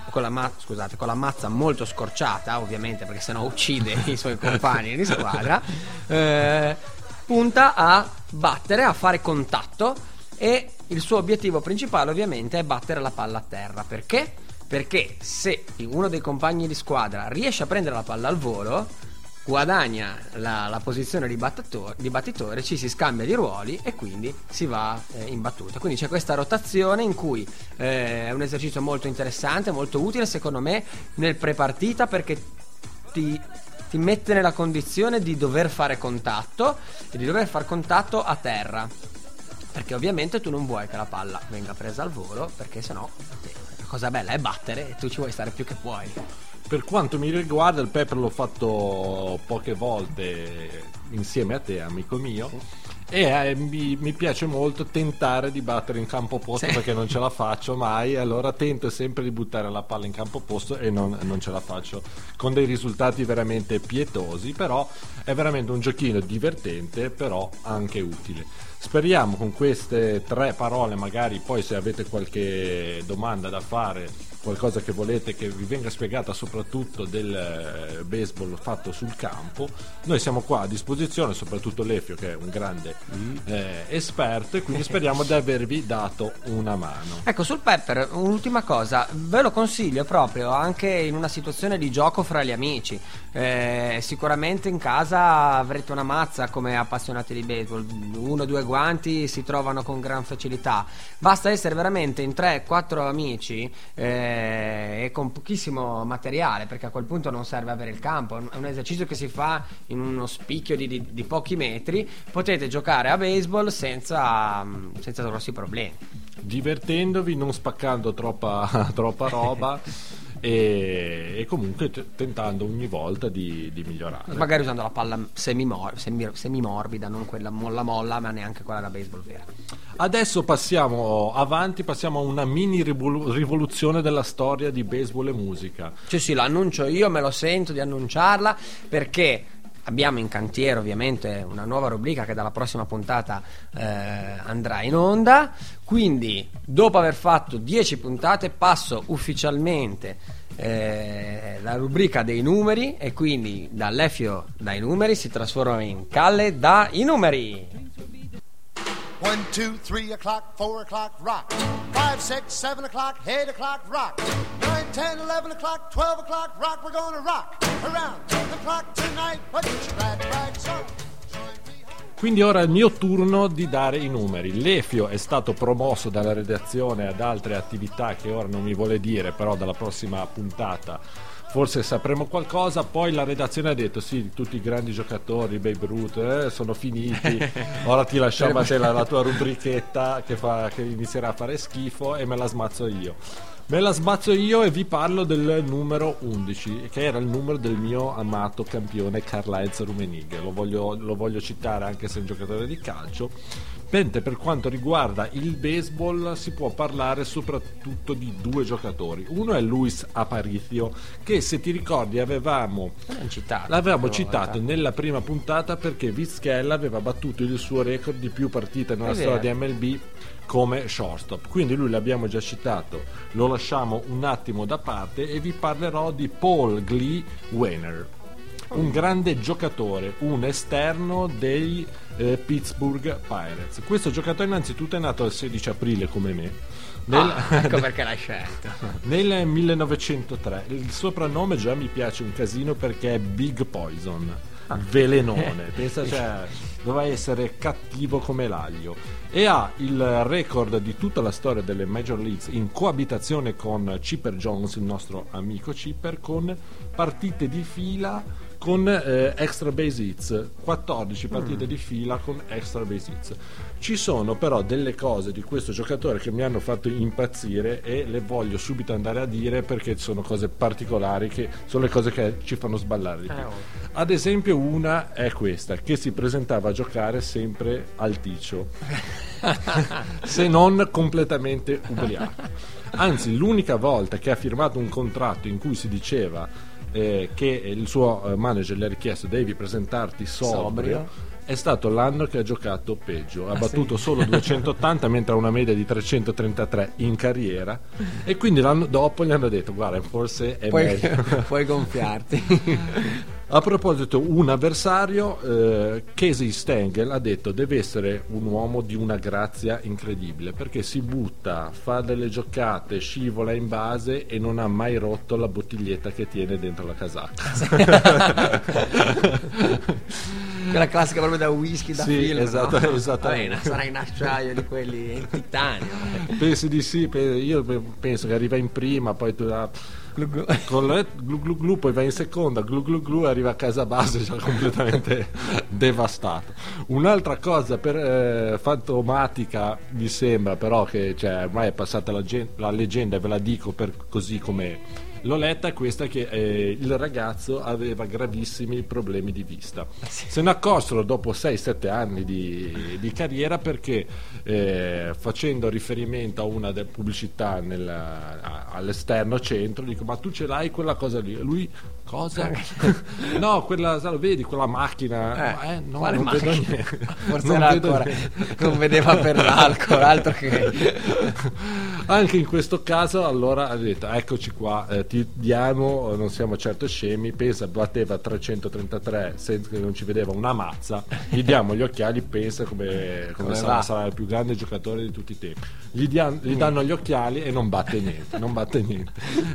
mazza molto scorciata, ovviamente, perché sennò uccide i suoi compagni di squadra, punta a battere, a fare contatto, e il suo obiettivo principale ovviamente è battere la palla a terra. Perché? Perché se uno dei compagni di squadra riesce a prendere la palla al volo, guadagna la posizione di battitore, ci si scambia di ruoli e quindi si va in battuta. Quindi c'è questa rotazione in cui è un esercizio molto interessante, molto utile secondo me nel prepartita, perché ti mette nella condizione di dover fare contatto e di dover far contatto a terra, perché ovviamente tu non vuoi che la palla venga presa al volo, perché sennò la cosa bella è battere e tu ci vuoi stare più che puoi. Per quanto mi riguarda, il pepper l'ho fatto poche volte insieme a te, amico mio, e mi piace molto tentare di battere in campo opposto, perché non ce la faccio mai. Allora tento sempre di buttare la palla in campo opposto e non ce la faccio, con dei risultati veramente pietosi. Però è veramente un giochino divertente, però anche utile. Speriamo con queste 3 parole, magari poi se avete qualche domanda da fare, qualcosa che volete che vi venga spiegata soprattutto del baseball fatto sul campo, noi siamo qua a disposizione, soprattutto Lefio che è un grande esperto, e quindi speriamo di avervi dato una mano. Ecco, sul pepper un'ultima cosa, ve lo consiglio proprio anche in una situazione di gioco fra gli amici. Sicuramente in casa avrete una mazza come appassionati di baseball, 1 o 2 guanti si trovano con gran facilità, basta essere veramente in 3-4 amici e con pochissimo materiale, perché a quel punto non serve avere il campo, è un esercizio che si fa in uno spicchio di pochi metri, potete giocare a baseball senza grossi problemi, divertendovi, non spaccando troppa roba e comunque tentando ogni volta di migliorare, magari usando la palla semimorbida, non quella molla ma neanche quella da baseball vera. Adesso passiamo a una mini rivoluzione della storia di baseball e musica. Sì, l'annuncio io, me lo sento di annunciarla, perché abbiamo in cantiere ovviamente una nuova rubrica che dalla prossima puntata andrà in onda. Quindi dopo aver fatto 10 puntate passo ufficialmente la rubrica dei numeri, e quindi da Lefio dai numeri si trasforma in Calle dai numeri. 1, 2, 3 o'clock, 4 o'clock, rock. 5, 6, 7 o'clock, 8 o'clock, rock. 9, 10, 11 o'clock, 12 o'clock, rock. We're gonna rock around the clock tonight. Put your glad rags on. Quindi ora è il mio turno di dare i numeri. Lefio è stato promosso dalla redazione ad altre attività che ora non mi vuole dire, però dalla prossima puntata forse sapremo qualcosa. Poi la redazione ha detto sì, tutti i grandi giocatori, Babe Ruth, sono finiti, ora ti lasciamo a te la tua rubrichetta che inizierà a fare schifo e me la smazzo io. Me la smazzo io e vi parlo del numero 11, che era il numero del mio amato campione Karl-Heinz Rummenigge. Lo voglio citare anche se è un giocatore di calcio. Mentre per quanto riguarda il baseball si può parlare soprattutto di due giocatori. Uno è Luis Aparicio, che se ti ricordi l'avevamo citato nella prima puntata perché Vizquel aveva battuto il suo record di più partite nella storia di MLB come shortstop. Quindi lui l'abbiamo già citato, lo lasciamo un attimo da parte e vi parlerò di Paul Glee Wainer, un grande giocatore, un esterno dei Pittsburgh Pirates. Questo giocatore innanzitutto è nato il 16 aprile come me, ecco perché l'hai scelto. Nel 1903. Il soprannome già mi piace un casino perché è Big Poison, velenone. Pensa, cioè, doveva essere cattivo come l'aglio. E ha il record di tutta la storia delle Major Leagues in coabitazione con Chipper Jones, il nostro amico Chipper, con partite di fila con extra base hits, 14 partite di fila con extra base hits. Ci sono però delle cose di questo giocatore che mi hanno fatto impazzire e le voglio subito andare a dire perché sono cose particolari, che sono le cose che ci fanno sballare di più. Ad esempio una è questa, che si presentava a giocare sempre al ticcio se non completamente ubriaco. Anzi, l'unica volta che ha firmato un contratto in cui si diceva che il suo manager le ha richiesto devi presentarti sobrio, è stato l'anno che ha giocato peggio, ha battuto solo 280 mentre ha una media di 333 in carriera, e quindi l'anno dopo gli hanno detto guarda, forse è meglio. Puoi gonfiarti. A proposito, un avversario, Casey Stengel, ha detto deve essere un uomo di una grazia incredibile perché si butta, fa delle giocate, scivola in base e non ha mai rotto la bottiglietta che tiene dentro la casacca. Quella classica proprio da whisky da film, esatto, no? esattamente. Sarà in acciaio di quelli in titanio. Pensi di sì, io penso che arriva in prima, poi tu con le glu glu glu, poi va in seconda, glu glu glu, e arriva a casa base già completamente devastato. Un'altra cosa fantomatica mi sembra, però che ormai è passata la leggenda e ve la dico per così come l'ho letta, è questa, che il ragazzo aveva gravissimi problemi di vista. Se ne accorsero dopo 6-7 anni di carriera perché facendo riferimento a una delle pubblicità all'esterno centro, dico ma tu ce l'hai quella cosa lì? Lui cosa? No, quella, lo vedi, quella macchina? No, non vedo niente. Forse non vedeva per l'alcol, altro che. Anche in questo caso allora ha detto eccoci qua, ti diamo, non siamo certo scemi, pensa batteva 333 senza che non ci vedeva una mazza, gli diamo gli occhiali, pensa come sarà il più grande giocatore di tutti i tempi, gli danno gli occhiali e non batte niente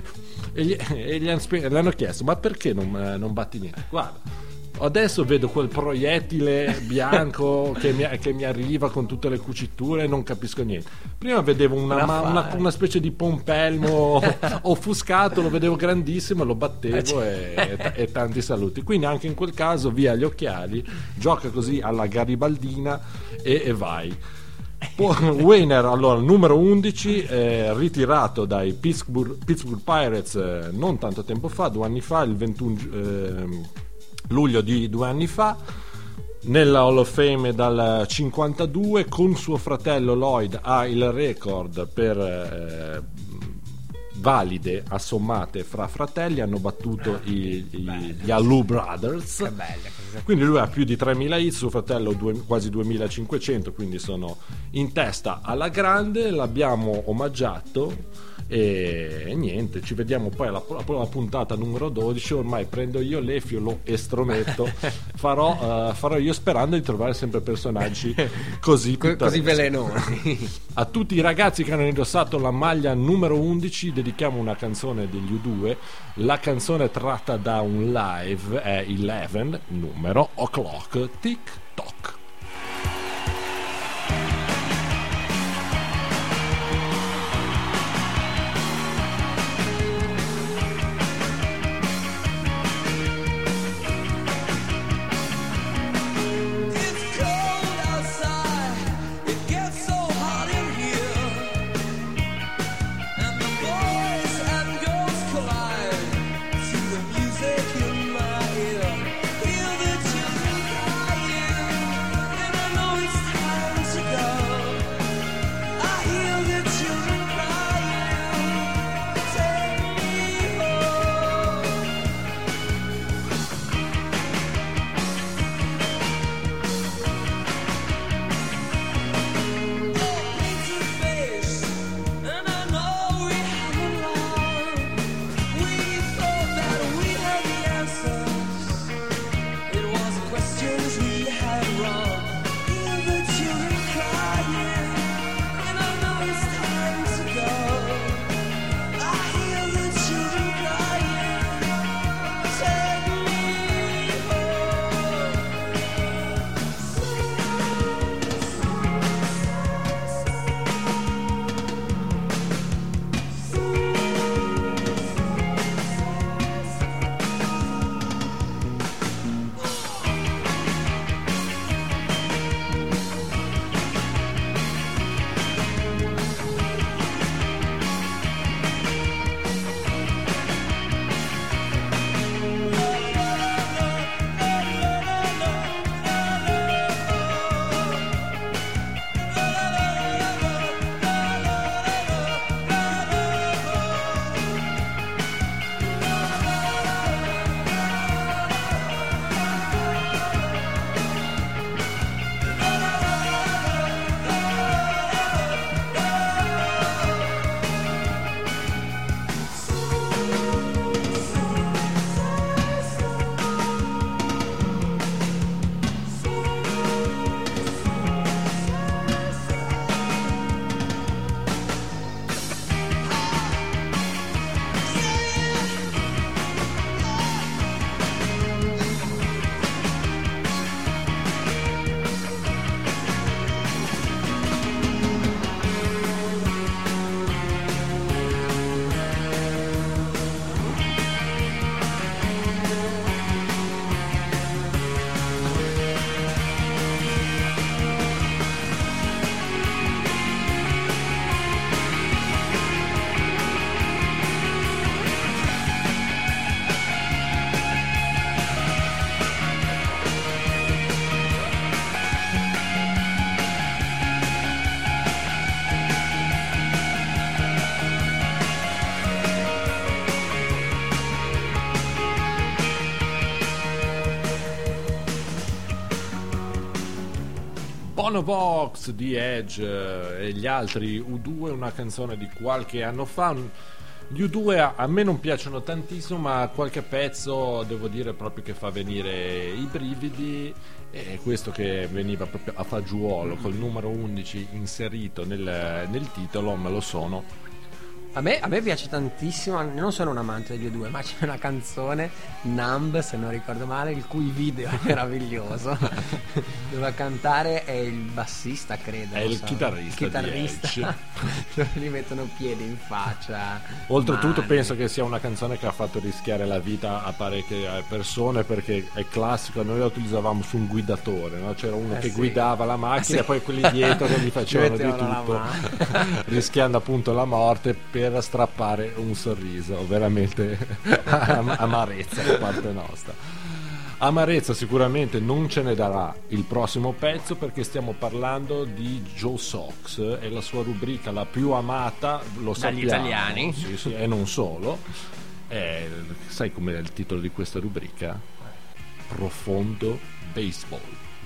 e gli hanno chiesto ma perché non batti niente? Guarda, adesso vedo quel proiettile bianco che mi arriva con tutte le cuciture e non capisco niente. Prima vedevo una specie di pompelmo offuscato, lo vedevo grandissimo, lo battevo e tanti saluti. Quindi anche in quel caso via gli occhiali, gioca così alla garibaldina e vai. Wainer, allora numero 11, ritirato dai Pittsburgh Pirates non tanto tempo fa, 2 anni fa, il 21 luglio di 2 anni fa, nella Hall of Fame dal 52. Con suo fratello Lloyd ha il record per valide assommate fra fratelli, hanno battuto gli Alou Brothers. Che belle. Quindi lui ha più di 3.000 hit, suo fratello quasi 2.500, quindi sono in testa alla grande. L'abbiamo omaggiato e niente, ci vediamo poi alla puntata numero 12. Ormai prendo io l'Efio, lo estrometto, farò io, sperando di trovare sempre personaggi così velenosi. A tutti i ragazzi che hanno indossato la maglia numero 11 dedichiamo una canzone degli U2. La canzone tratta da un live è 11 numero O'Clock Tick Tock. Monovox di Edge e gli altri U2, una canzone di qualche anno fa. Gli U2 a me non piacciono tantissimo, ma qualche pezzo devo dire proprio che fa venire i brividi, e questo che veniva proprio a fagiolo col numero 11 inserito nel titolo me lo sono. A me piace tantissimo, non sono un amante degli U2, ma c'è una canzone, Numb se non ricordo male, il cui video è meraviglioso, dove a cantare è il bassista, credo. È il chitarrista. Gli mettono piedi in faccia. Oltretutto mani. penso che sia una canzone che ha fatto rischiare la vita a parecchie persone, perché è classico, noi la utilizzavamo su un guidatore, no? C'era uno che sì. guidava la macchina Sì. e poi quelli dietro che gli facevano di mettevano la tutto, mano. rischiando appunto la morte per strappare un sorriso. Veramente amarezza da parte nostra. Amarezza sicuramente non ce ne darà il prossimo pezzo, perché stiamo parlando di Joe Sox e la sua rubrica la più amata, lo Dagli sappiamo, italiani. sì, e non solo. Sai com'è il titolo di questa rubrica? Profondo Baseball.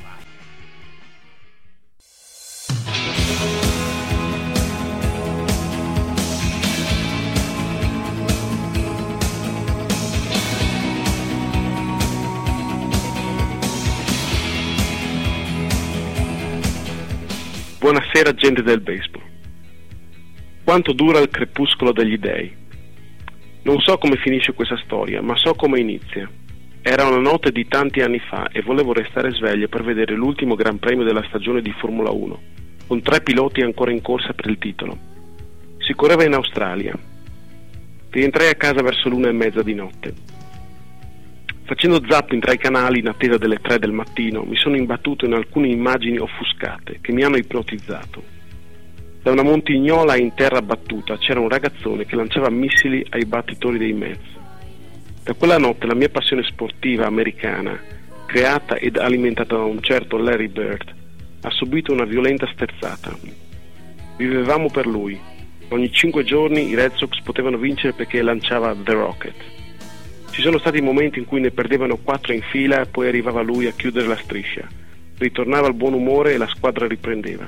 Buonasera gente del baseball. Quanto dura il crepuscolo degli dei? Non so come finisce questa storia, ma so come inizia. Era una notte di tanti anni fa e volevo restare sveglio per vedere l'ultimo Gran Premio della stagione di Formula 1, con 3 piloti ancora in corsa per il titolo. Si correva in Australia. Rientrai a casa verso l'1:30 di notte. Facendo zapping tra i canali in attesa delle 3 del mattino, mi sono imbattuto in alcune immagini offuscate che mi hanno ipnotizzato. Da una montignola in terra battuta c'era un ragazzone che lanciava missili ai battitori dei Mets. Da quella notte la mia passione sportiva americana, creata ed alimentata da un certo Larry Bird, ha subito una violenta sterzata. Vivevamo per lui. Ogni 5 giorni i Red Sox potevano vincere perché lanciava The Rocket. Ci sono stati momenti in cui ne perdevano 4 in fila e poi arrivava lui a chiudere la striscia. Ritornava il buon umore e la squadra riprendeva.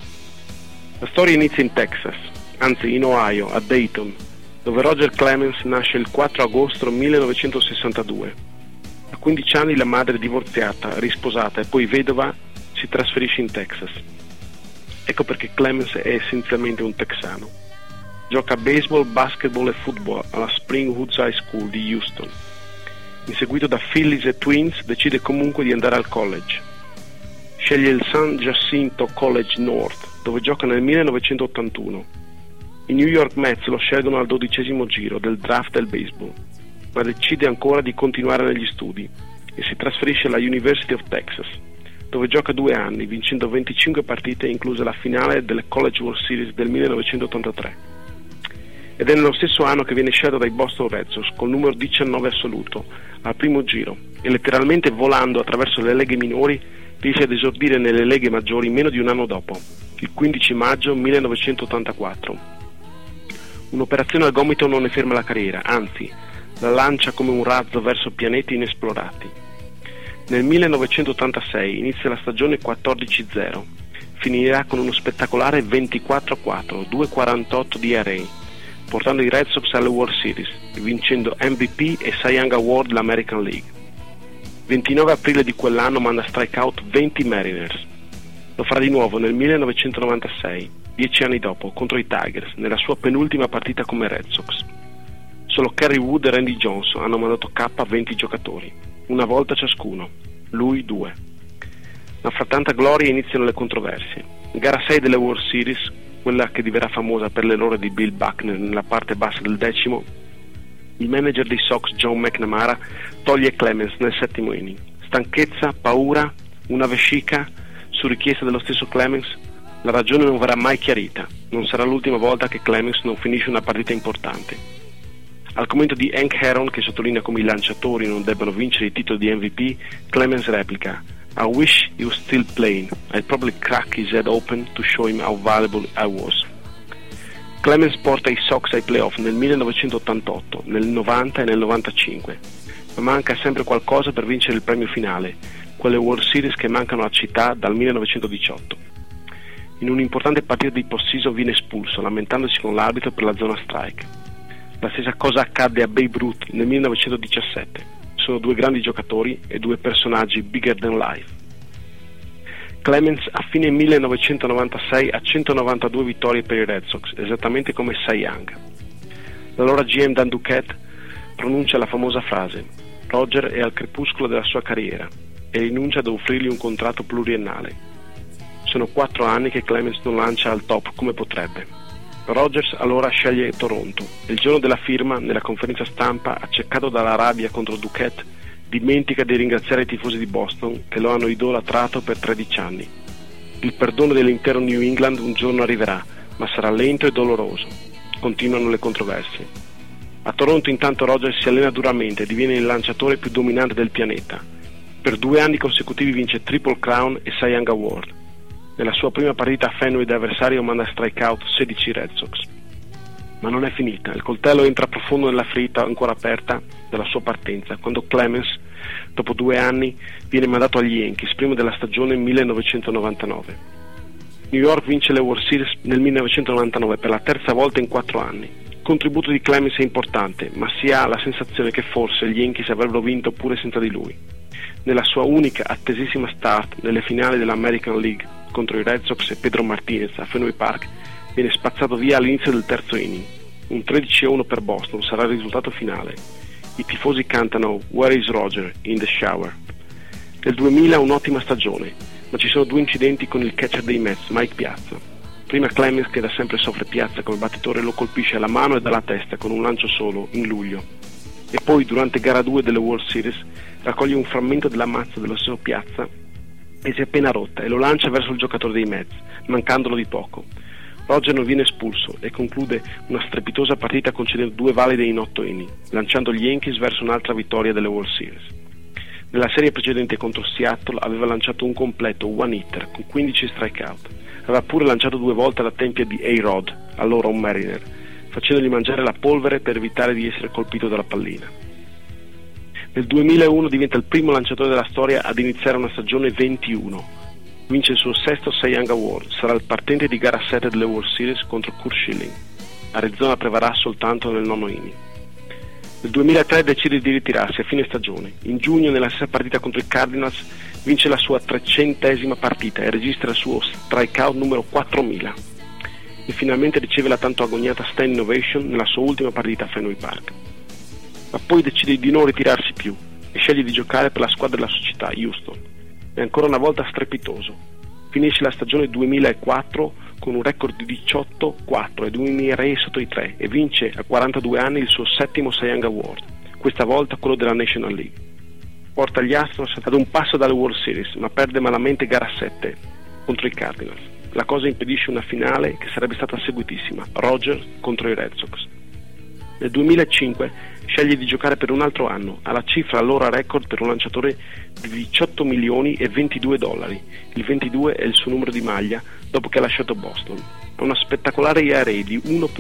La storia inizia in Texas, anzi in Ohio, a Dayton, dove Roger Clemens nasce il 4 agosto 1962. A 15 anni la madre divorziata, risposata e poi vedova si trasferisce in Texas. Ecco perché Clemens è essenzialmente un texano. Gioca a baseball, basketball e football alla Spring Woods High School di Houston. Inseguito da Phillies e Twins, decide comunque di andare al college. Sceglie il San Jacinto College North, dove gioca nel 1981. I New York Mets lo scelgono al 12° giro del draft del baseball, ma decide ancora di continuare negli studi e si trasferisce alla University of Texas, dove gioca 2 anni, vincendo 25 partite, inclusa la finale delle College World Series del 1983. Ed è nello stesso anno che viene scelto dai Boston Red Sox col numero 19 assoluto al primo giro, e letteralmente volando attraverso le leghe minori riesce ad esordire nelle leghe maggiori meno di un anno dopo, il 15 maggio 1984. Un'operazione al gomito non ne ferma la carriera, anzi la lancia come un razzo verso pianeti inesplorati. Nel 1986 inizia la stagione 14-0, finirà con uno spettacolare 24-4, 2,48 di ERA, portando i Red Sox alle World Series, vincendo MVP e Cy Young Award dell'American League. 29 aprile di quell'anno manda strikeout 20 Mariners. Lo farà di nuovo nel 1996, 10 anni dopo, contro i Tigers, nella sua penultima partita come Red Sox. Solo Kerry Wood e Randy Johnson hanno mandato K a 20 giocatori, una volta ciascuno, lui 2. Ma fra tanta gloria iniziano le controversie. Gara 6 delle World Series, quella che diverrà famosa per l'errore di Bill Buckner nella parte bassa del 10°, il manager dei Sox John McNamara toglie Clemens nel 7° inning. Stanchezza, paura, una vescica, su richiesta dello stesso Clemens? La ragione non verrà mai chiarita, non sarà l'ultima volta che Clemens non finisce una partita importante. Al commento di Hank Aaron, che sottolinea come i lanciatori non debbano vincere il titolo di MVP, Clemens replica: I wish he was still playing. I'd probably crack his head open to show him how valuable I was. Clemens porta i Sox ai playoff nel 1988, nel 90 e nel 95, ma manca sempre qualcosa per vincere il premio finale, quelle World Series che mancano alla città dal 1918. In un'importante partita di post-season viene espulso, lamentandosi con l'arbitro per la zona strike. La stessa cosa accadde a Babe Ruth nel 1917. Sono due grandi giocatori e due personaggi bigger than life. Clemens a fine 1996 ha 192 vittorie per i Red Sox, esattamente come Cy Young. L'allora GM Dan Duquette pronuncia la famosa frase: Roger è al crepuscolo della sua carriera, e rinuncia ad offrirgli un contratto pluriennale. Sono 4 anni che Clemens non lancia al top come potrebbe. Rogers allora sceglie Toronto e il giorno della firma, nella conferenza stampa, accecato dalla rabbia contro Duquette, dimentica di ringraziare i tifosi di Boston che lo hanno idolatrato per 13 anni. Il perdono dell'intero New England un giorno arriverà, ma sarà lento e doloroso. Continuano le controversie. A Toronto intanto Rogers si allena duramente e diviene il lanciatore più dominante del pianeta. Per 2 anni consecutivi vince Triple Crown e Cy Young Award. Nella sua prima partita a Fenway d'avversario manda strikeout 16 Red Sox. Ma non è finita, il coltello entra profondo nella ferita ancora aperta della sua partenza, quando Clemens, dopo 2 anni, viene mandato agli Yankees, prima della stagione 1999. New York vince le World Series nel 1999 per la 3ª volta in 4 anni. Il contributo di Clemens è importante, ma si ha la sensazione che forse gli Yankees avrebbero vinto pure senza di lui. Nella sua unica attesissima start nelle finali dell'American League contro i Red Sox e Pedro Martinez a Fenway Park, viene spazzato via all'inizio del 3° inning. Un 13-1 per Boston sarà il risultato finale. I tifosi cantano Where is Roger in the shower. Nel 2000 un'ottima stagione, ma ci sono 2 incidenti con il catcher dei Mets, Mike Piazza. Prima Clemens, che da sempre soffre Piazza come battitore, lo colpisce alla mano e dalla testa con un lancio solo in luglio. E poi durante gara 2 delle World Series raccoglie un frammento della mazza dello stesso Piazza e si è appena rotta e lo lancia verso il giocatore dei Mets, mancandolo di poco. Roger non viene espulso e conclude una strepitosa partita concedendo 2 valide in 8 inning, lanciando gli Yankees verso un'altra vittoria delle World Series. Nella serie precedente contro Seattle aveva lanciato un completo one-hitter con 15 strikeout. Aveva pure lanciato 2 volte alla tempia di A-Rod, allora un Mariner, facendogli mangiare la polvere per evitare di essere colpito dalla pallina. Nel 2001 diventa il primo lanciatore della storia ad iniziare una stagione 21. Vince il suo 6º Cy Young Award, sarà il partente di gara 7 delle World Series contro Curt Schilling. Arizona prevarrà soltanto nel 9° inning. Nel 2003 decide di ritirarsi a fine stagione. In giugno, nella stessa partita contro i Cardinals, vince la sua 300ª partita e registra il suo strikeout numero 4000. E finalmente riceve la tanto agoniata stand ovation nella sua ultima partita a Fenway Park. Ma poi decide di non ritirarsi più e sceglie di giocare per la squadra della sua città, Houston. È ancora una volta strepitoso. Finisce la stagione 2004 con un record di 18-4 ed un ERA sotto i 3 e vince a 42 anni il suo 7º Cy Young Award, questa volta quello della National League. Porta gli Astros ad un passo dalle World Series, ma perde malamente gara 7 contro i Cardinals. La cosa impedisce una finale che sarebbe stata seguitissima, Roger contro i Red Sox. Nel 2005 sceglie di giocare per un altro anno, alla cifra allora record per un lanciatore di 18 milioni e 22 dollari. Il 22 è il suo numero di maglia dopo che ha lasciato Boston. Ha una spettacolare ERA di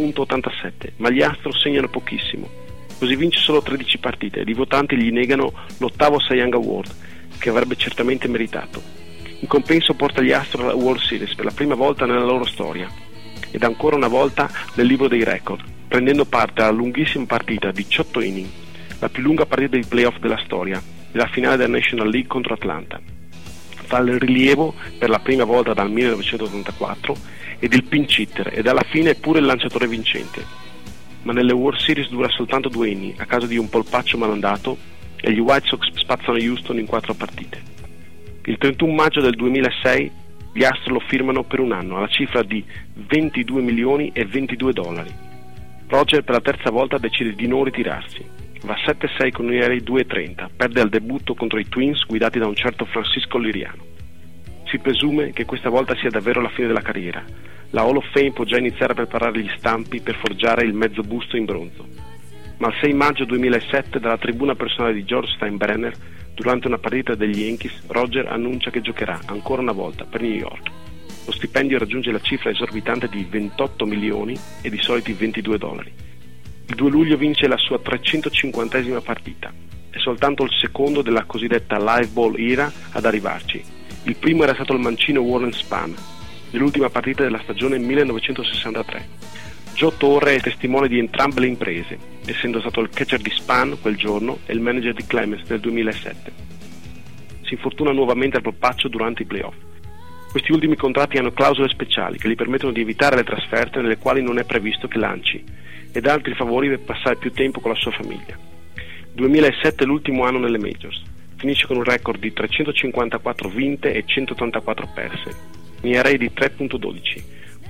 1.87, ma gli Astros segnano pochissimo. Così vince solo 13 partite ed i votanti gli negano l'8º Cy Young Award, che avrebbe certamente meritato. In compenso porta gli Astros alla World Series per la prima volta nella loro storia ed ancora una volta nel libro dei record, prendendo parte alla lunghissima partita 18 inning, la più lunga partita di playoff della storia, nella finale della National League contro Atlanta. Fa il rilievo per la prima volta dal 1984 ed il pinch hitter ed alla fine pure il lanciatore vincente. Ma nelle World Series dura soltanto 2 inning a causa di un polpaccio malandato e gli White Sox spazzano Houston in 4 partite. Il 31 maggio del 2006 gli Astros lo firmano per un anno alla cifra di 22 milioni e 22 dollari. Roger per la 3ª volta decide di non ritirarsi. Va 7-6 con un ERA 2.30, perde al debutto contro i Twins guidati da un certo Francisco Liriano. Si presume che questa volta sia davvero la fine della carriera. La Hall of Fame può già iniziare a preparare gli stampi per forgiare il mezzo busto in bronzo. Ma il 6 maggio 2007 dalla tribuna personale di George Steinbrenner, durante una partita degli Yankees, Roger annuncia che giocherà ancora una volta per New York. Lo stipendio raggiunge la cifra esorbitante di 28 milioni e di soliti 22 dollari. Il 2 luglio vince la sua 350esima partita. È soltanto il secondo della cosiddetta live ball era ad arrivarci. Il primo era stato il mancino Warren Spahn, nell'ultima partita della stagione 1963. Joe Torre è testimone di entrambe le imprese, essendo stato il catcher di Spahn quel giorno e il manager di Clemens nel 2007. Si infortuna nuovamente al polpaccio durante i playoff. Questi ultimi contratti hanno clausole speciali che gli permettono di evitare le trasferte nelle quali non è previsto che lanci, ed altri favori per passare più tempo con la sua famiglia. 2007 è l'ultimo anno nelle Majors. Finisce con un record di 354 vinte e 184 perse, un ERA di 3.12,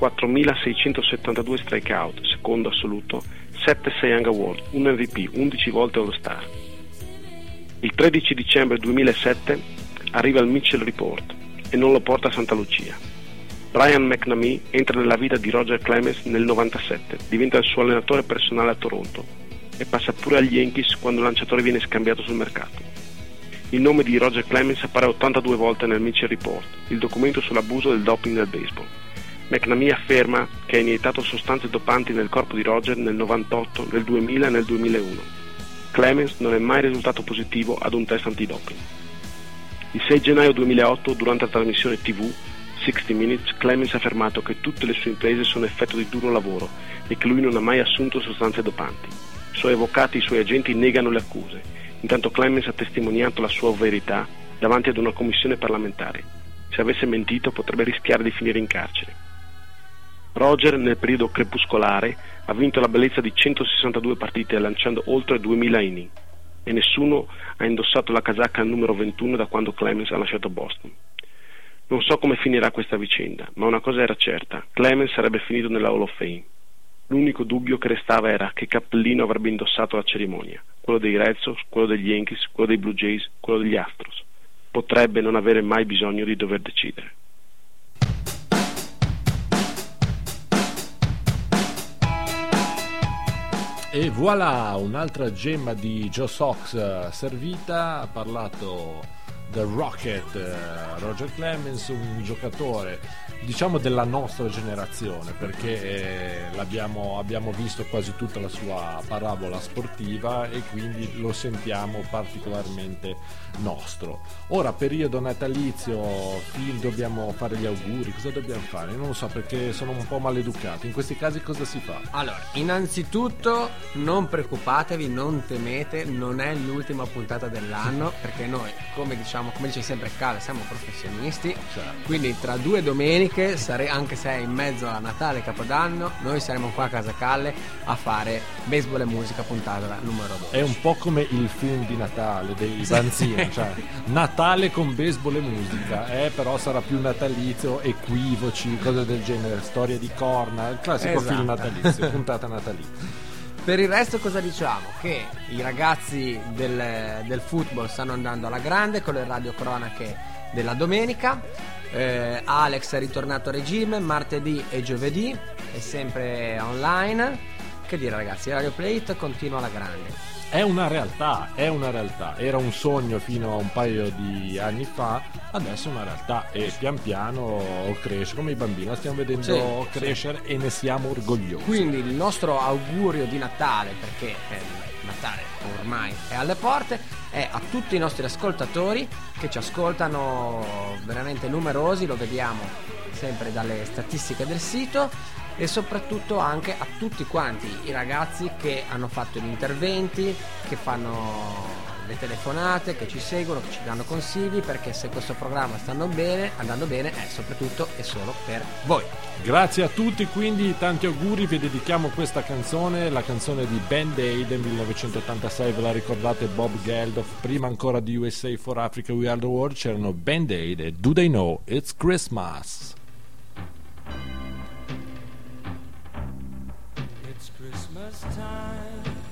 4.672 strikeout, secondo assoluto, 7 Cy Young Award, un MVP, 11 volte All-Star. Il 13 dicembre 2007 arriva il Mitchell Report e non lo porta a Santa Lucia. Brian McNamee entra nella vita di Roger Clemens nel 97, diventa il suo allenatore personale a Toronto e passa pure agli Yankees quando il lanciatore viene scambiato sul mercato. Il nome di Roger Clemens appare 82 volte nel Mitchell Report, il documento sull'abuso del doping nel baseball. McNamee afferma che ha iniettato sostanze dopanti nel corpo di Roger nel 98, nel 2000 e nel 2001. Clemens non è mai risultato positivo ad un test antidoping. Il 6 gennaio 2008, durante la trasmissione TV 60 Minutes, Clemens ha affermato che tutte le sue imprese sono effetto di duro lavoro e che lui non ha mai assunto sostanze dopanti. I suoi avvocati e i suoi agenti negano le accuse. Intanto Clemens ha testimoniato la sua verità davanti ad una commissione parlamentare. Se avesse mentito potrebbe rischiare di finire in carcere. Roger, nel periodo crepuscolare, ha vinto la bellezza di 162 partite lanciando oltre 2000 inning e nessuno ha indossato la casacca al numero 21 da quando Clemens ha lasciato Boston. Non so come finirà questa vicenda, ma una cosa era certa: Clemens sarebbe finito nella Hall of Fame. L'unico dubbio che restava era che cappellino avrebbe indossato alla cerimonia, quello dei Red Sox, quello degli Yankees, quello dei Blue Jays, quello degli Astros. Potrebbe non avere mai bisogno di dover decidere. E voilà, un'altra gemma di Joe Sox servita. Ha parlato del Rocket, Roger Clemens, un giocatore diciamo della nostra generazione, perché abbiamo visto quasi tutta la sua parabola sportiva e quindi lo sentiamo particolarmente nostro. Ora, periodo natalizio, dobbiamo fare gli auguri, cosa dobbiamo fare? Non lo so, perché sono un po' maleducato. In questi casi cosa si fa? Allora, innanzitutto non preoccupatevi, non temete, non è l'ultima puntata dell'anno, perché noi, come dice sempre Cale, siamo professionisti, Certo. quindi tra 2 domeniche, anche se è in mezzo a Natale e Capodanno, noi saremo qua a casa Calle a fare Baseball e Musica puntata numero 12. È un po' come il film di Natale dei Banzino, cioè Natale con baseball e musica, però sarà più natalizio, equivoci, cose del genere, storie di corna, il classico Esatto. film natalizio, puntata natalizia. Per il resto cosa diciamo? Che i ragazzi del football stanno andando alla grande con le radiocronache della domenica. Alex è ritornato a regime martedì e giovedì, è sempre online. Che dire ragazzi, Radio Plate continua alla grande. È una realtà, era un sogno fino a un paio di anni fa, adesso è una realtà e pian piano cresce, come i bambini, la stiamo vedendo crescere e ne siamo orgogliosi. Quindi il nostro augurio di Natale, perché Natale ormai è alle porte, è a tutti i nostri ascoltatori che ci ascoltano veramente numerosi, lo vediamo sempre dalle statistiche del sito, e soprattutto anche a tutti quanti i ragazzi che hanno fatto gli interventi, che fanno le telefonate, che ci seguono, che ci danno consigli, perché se questo programma andando bene è soprattutto e solo per voi. Grazie a tutti, quindi tanti auguri, vi dedichiamo questa canzone, la canzone di Band Aid del 1986, ve la ricordate? Bob Geldof, prima ancora di USA for Africa We Are the World, c'erano Band Aid e Do They Know It's Christmas? It's Christmas time.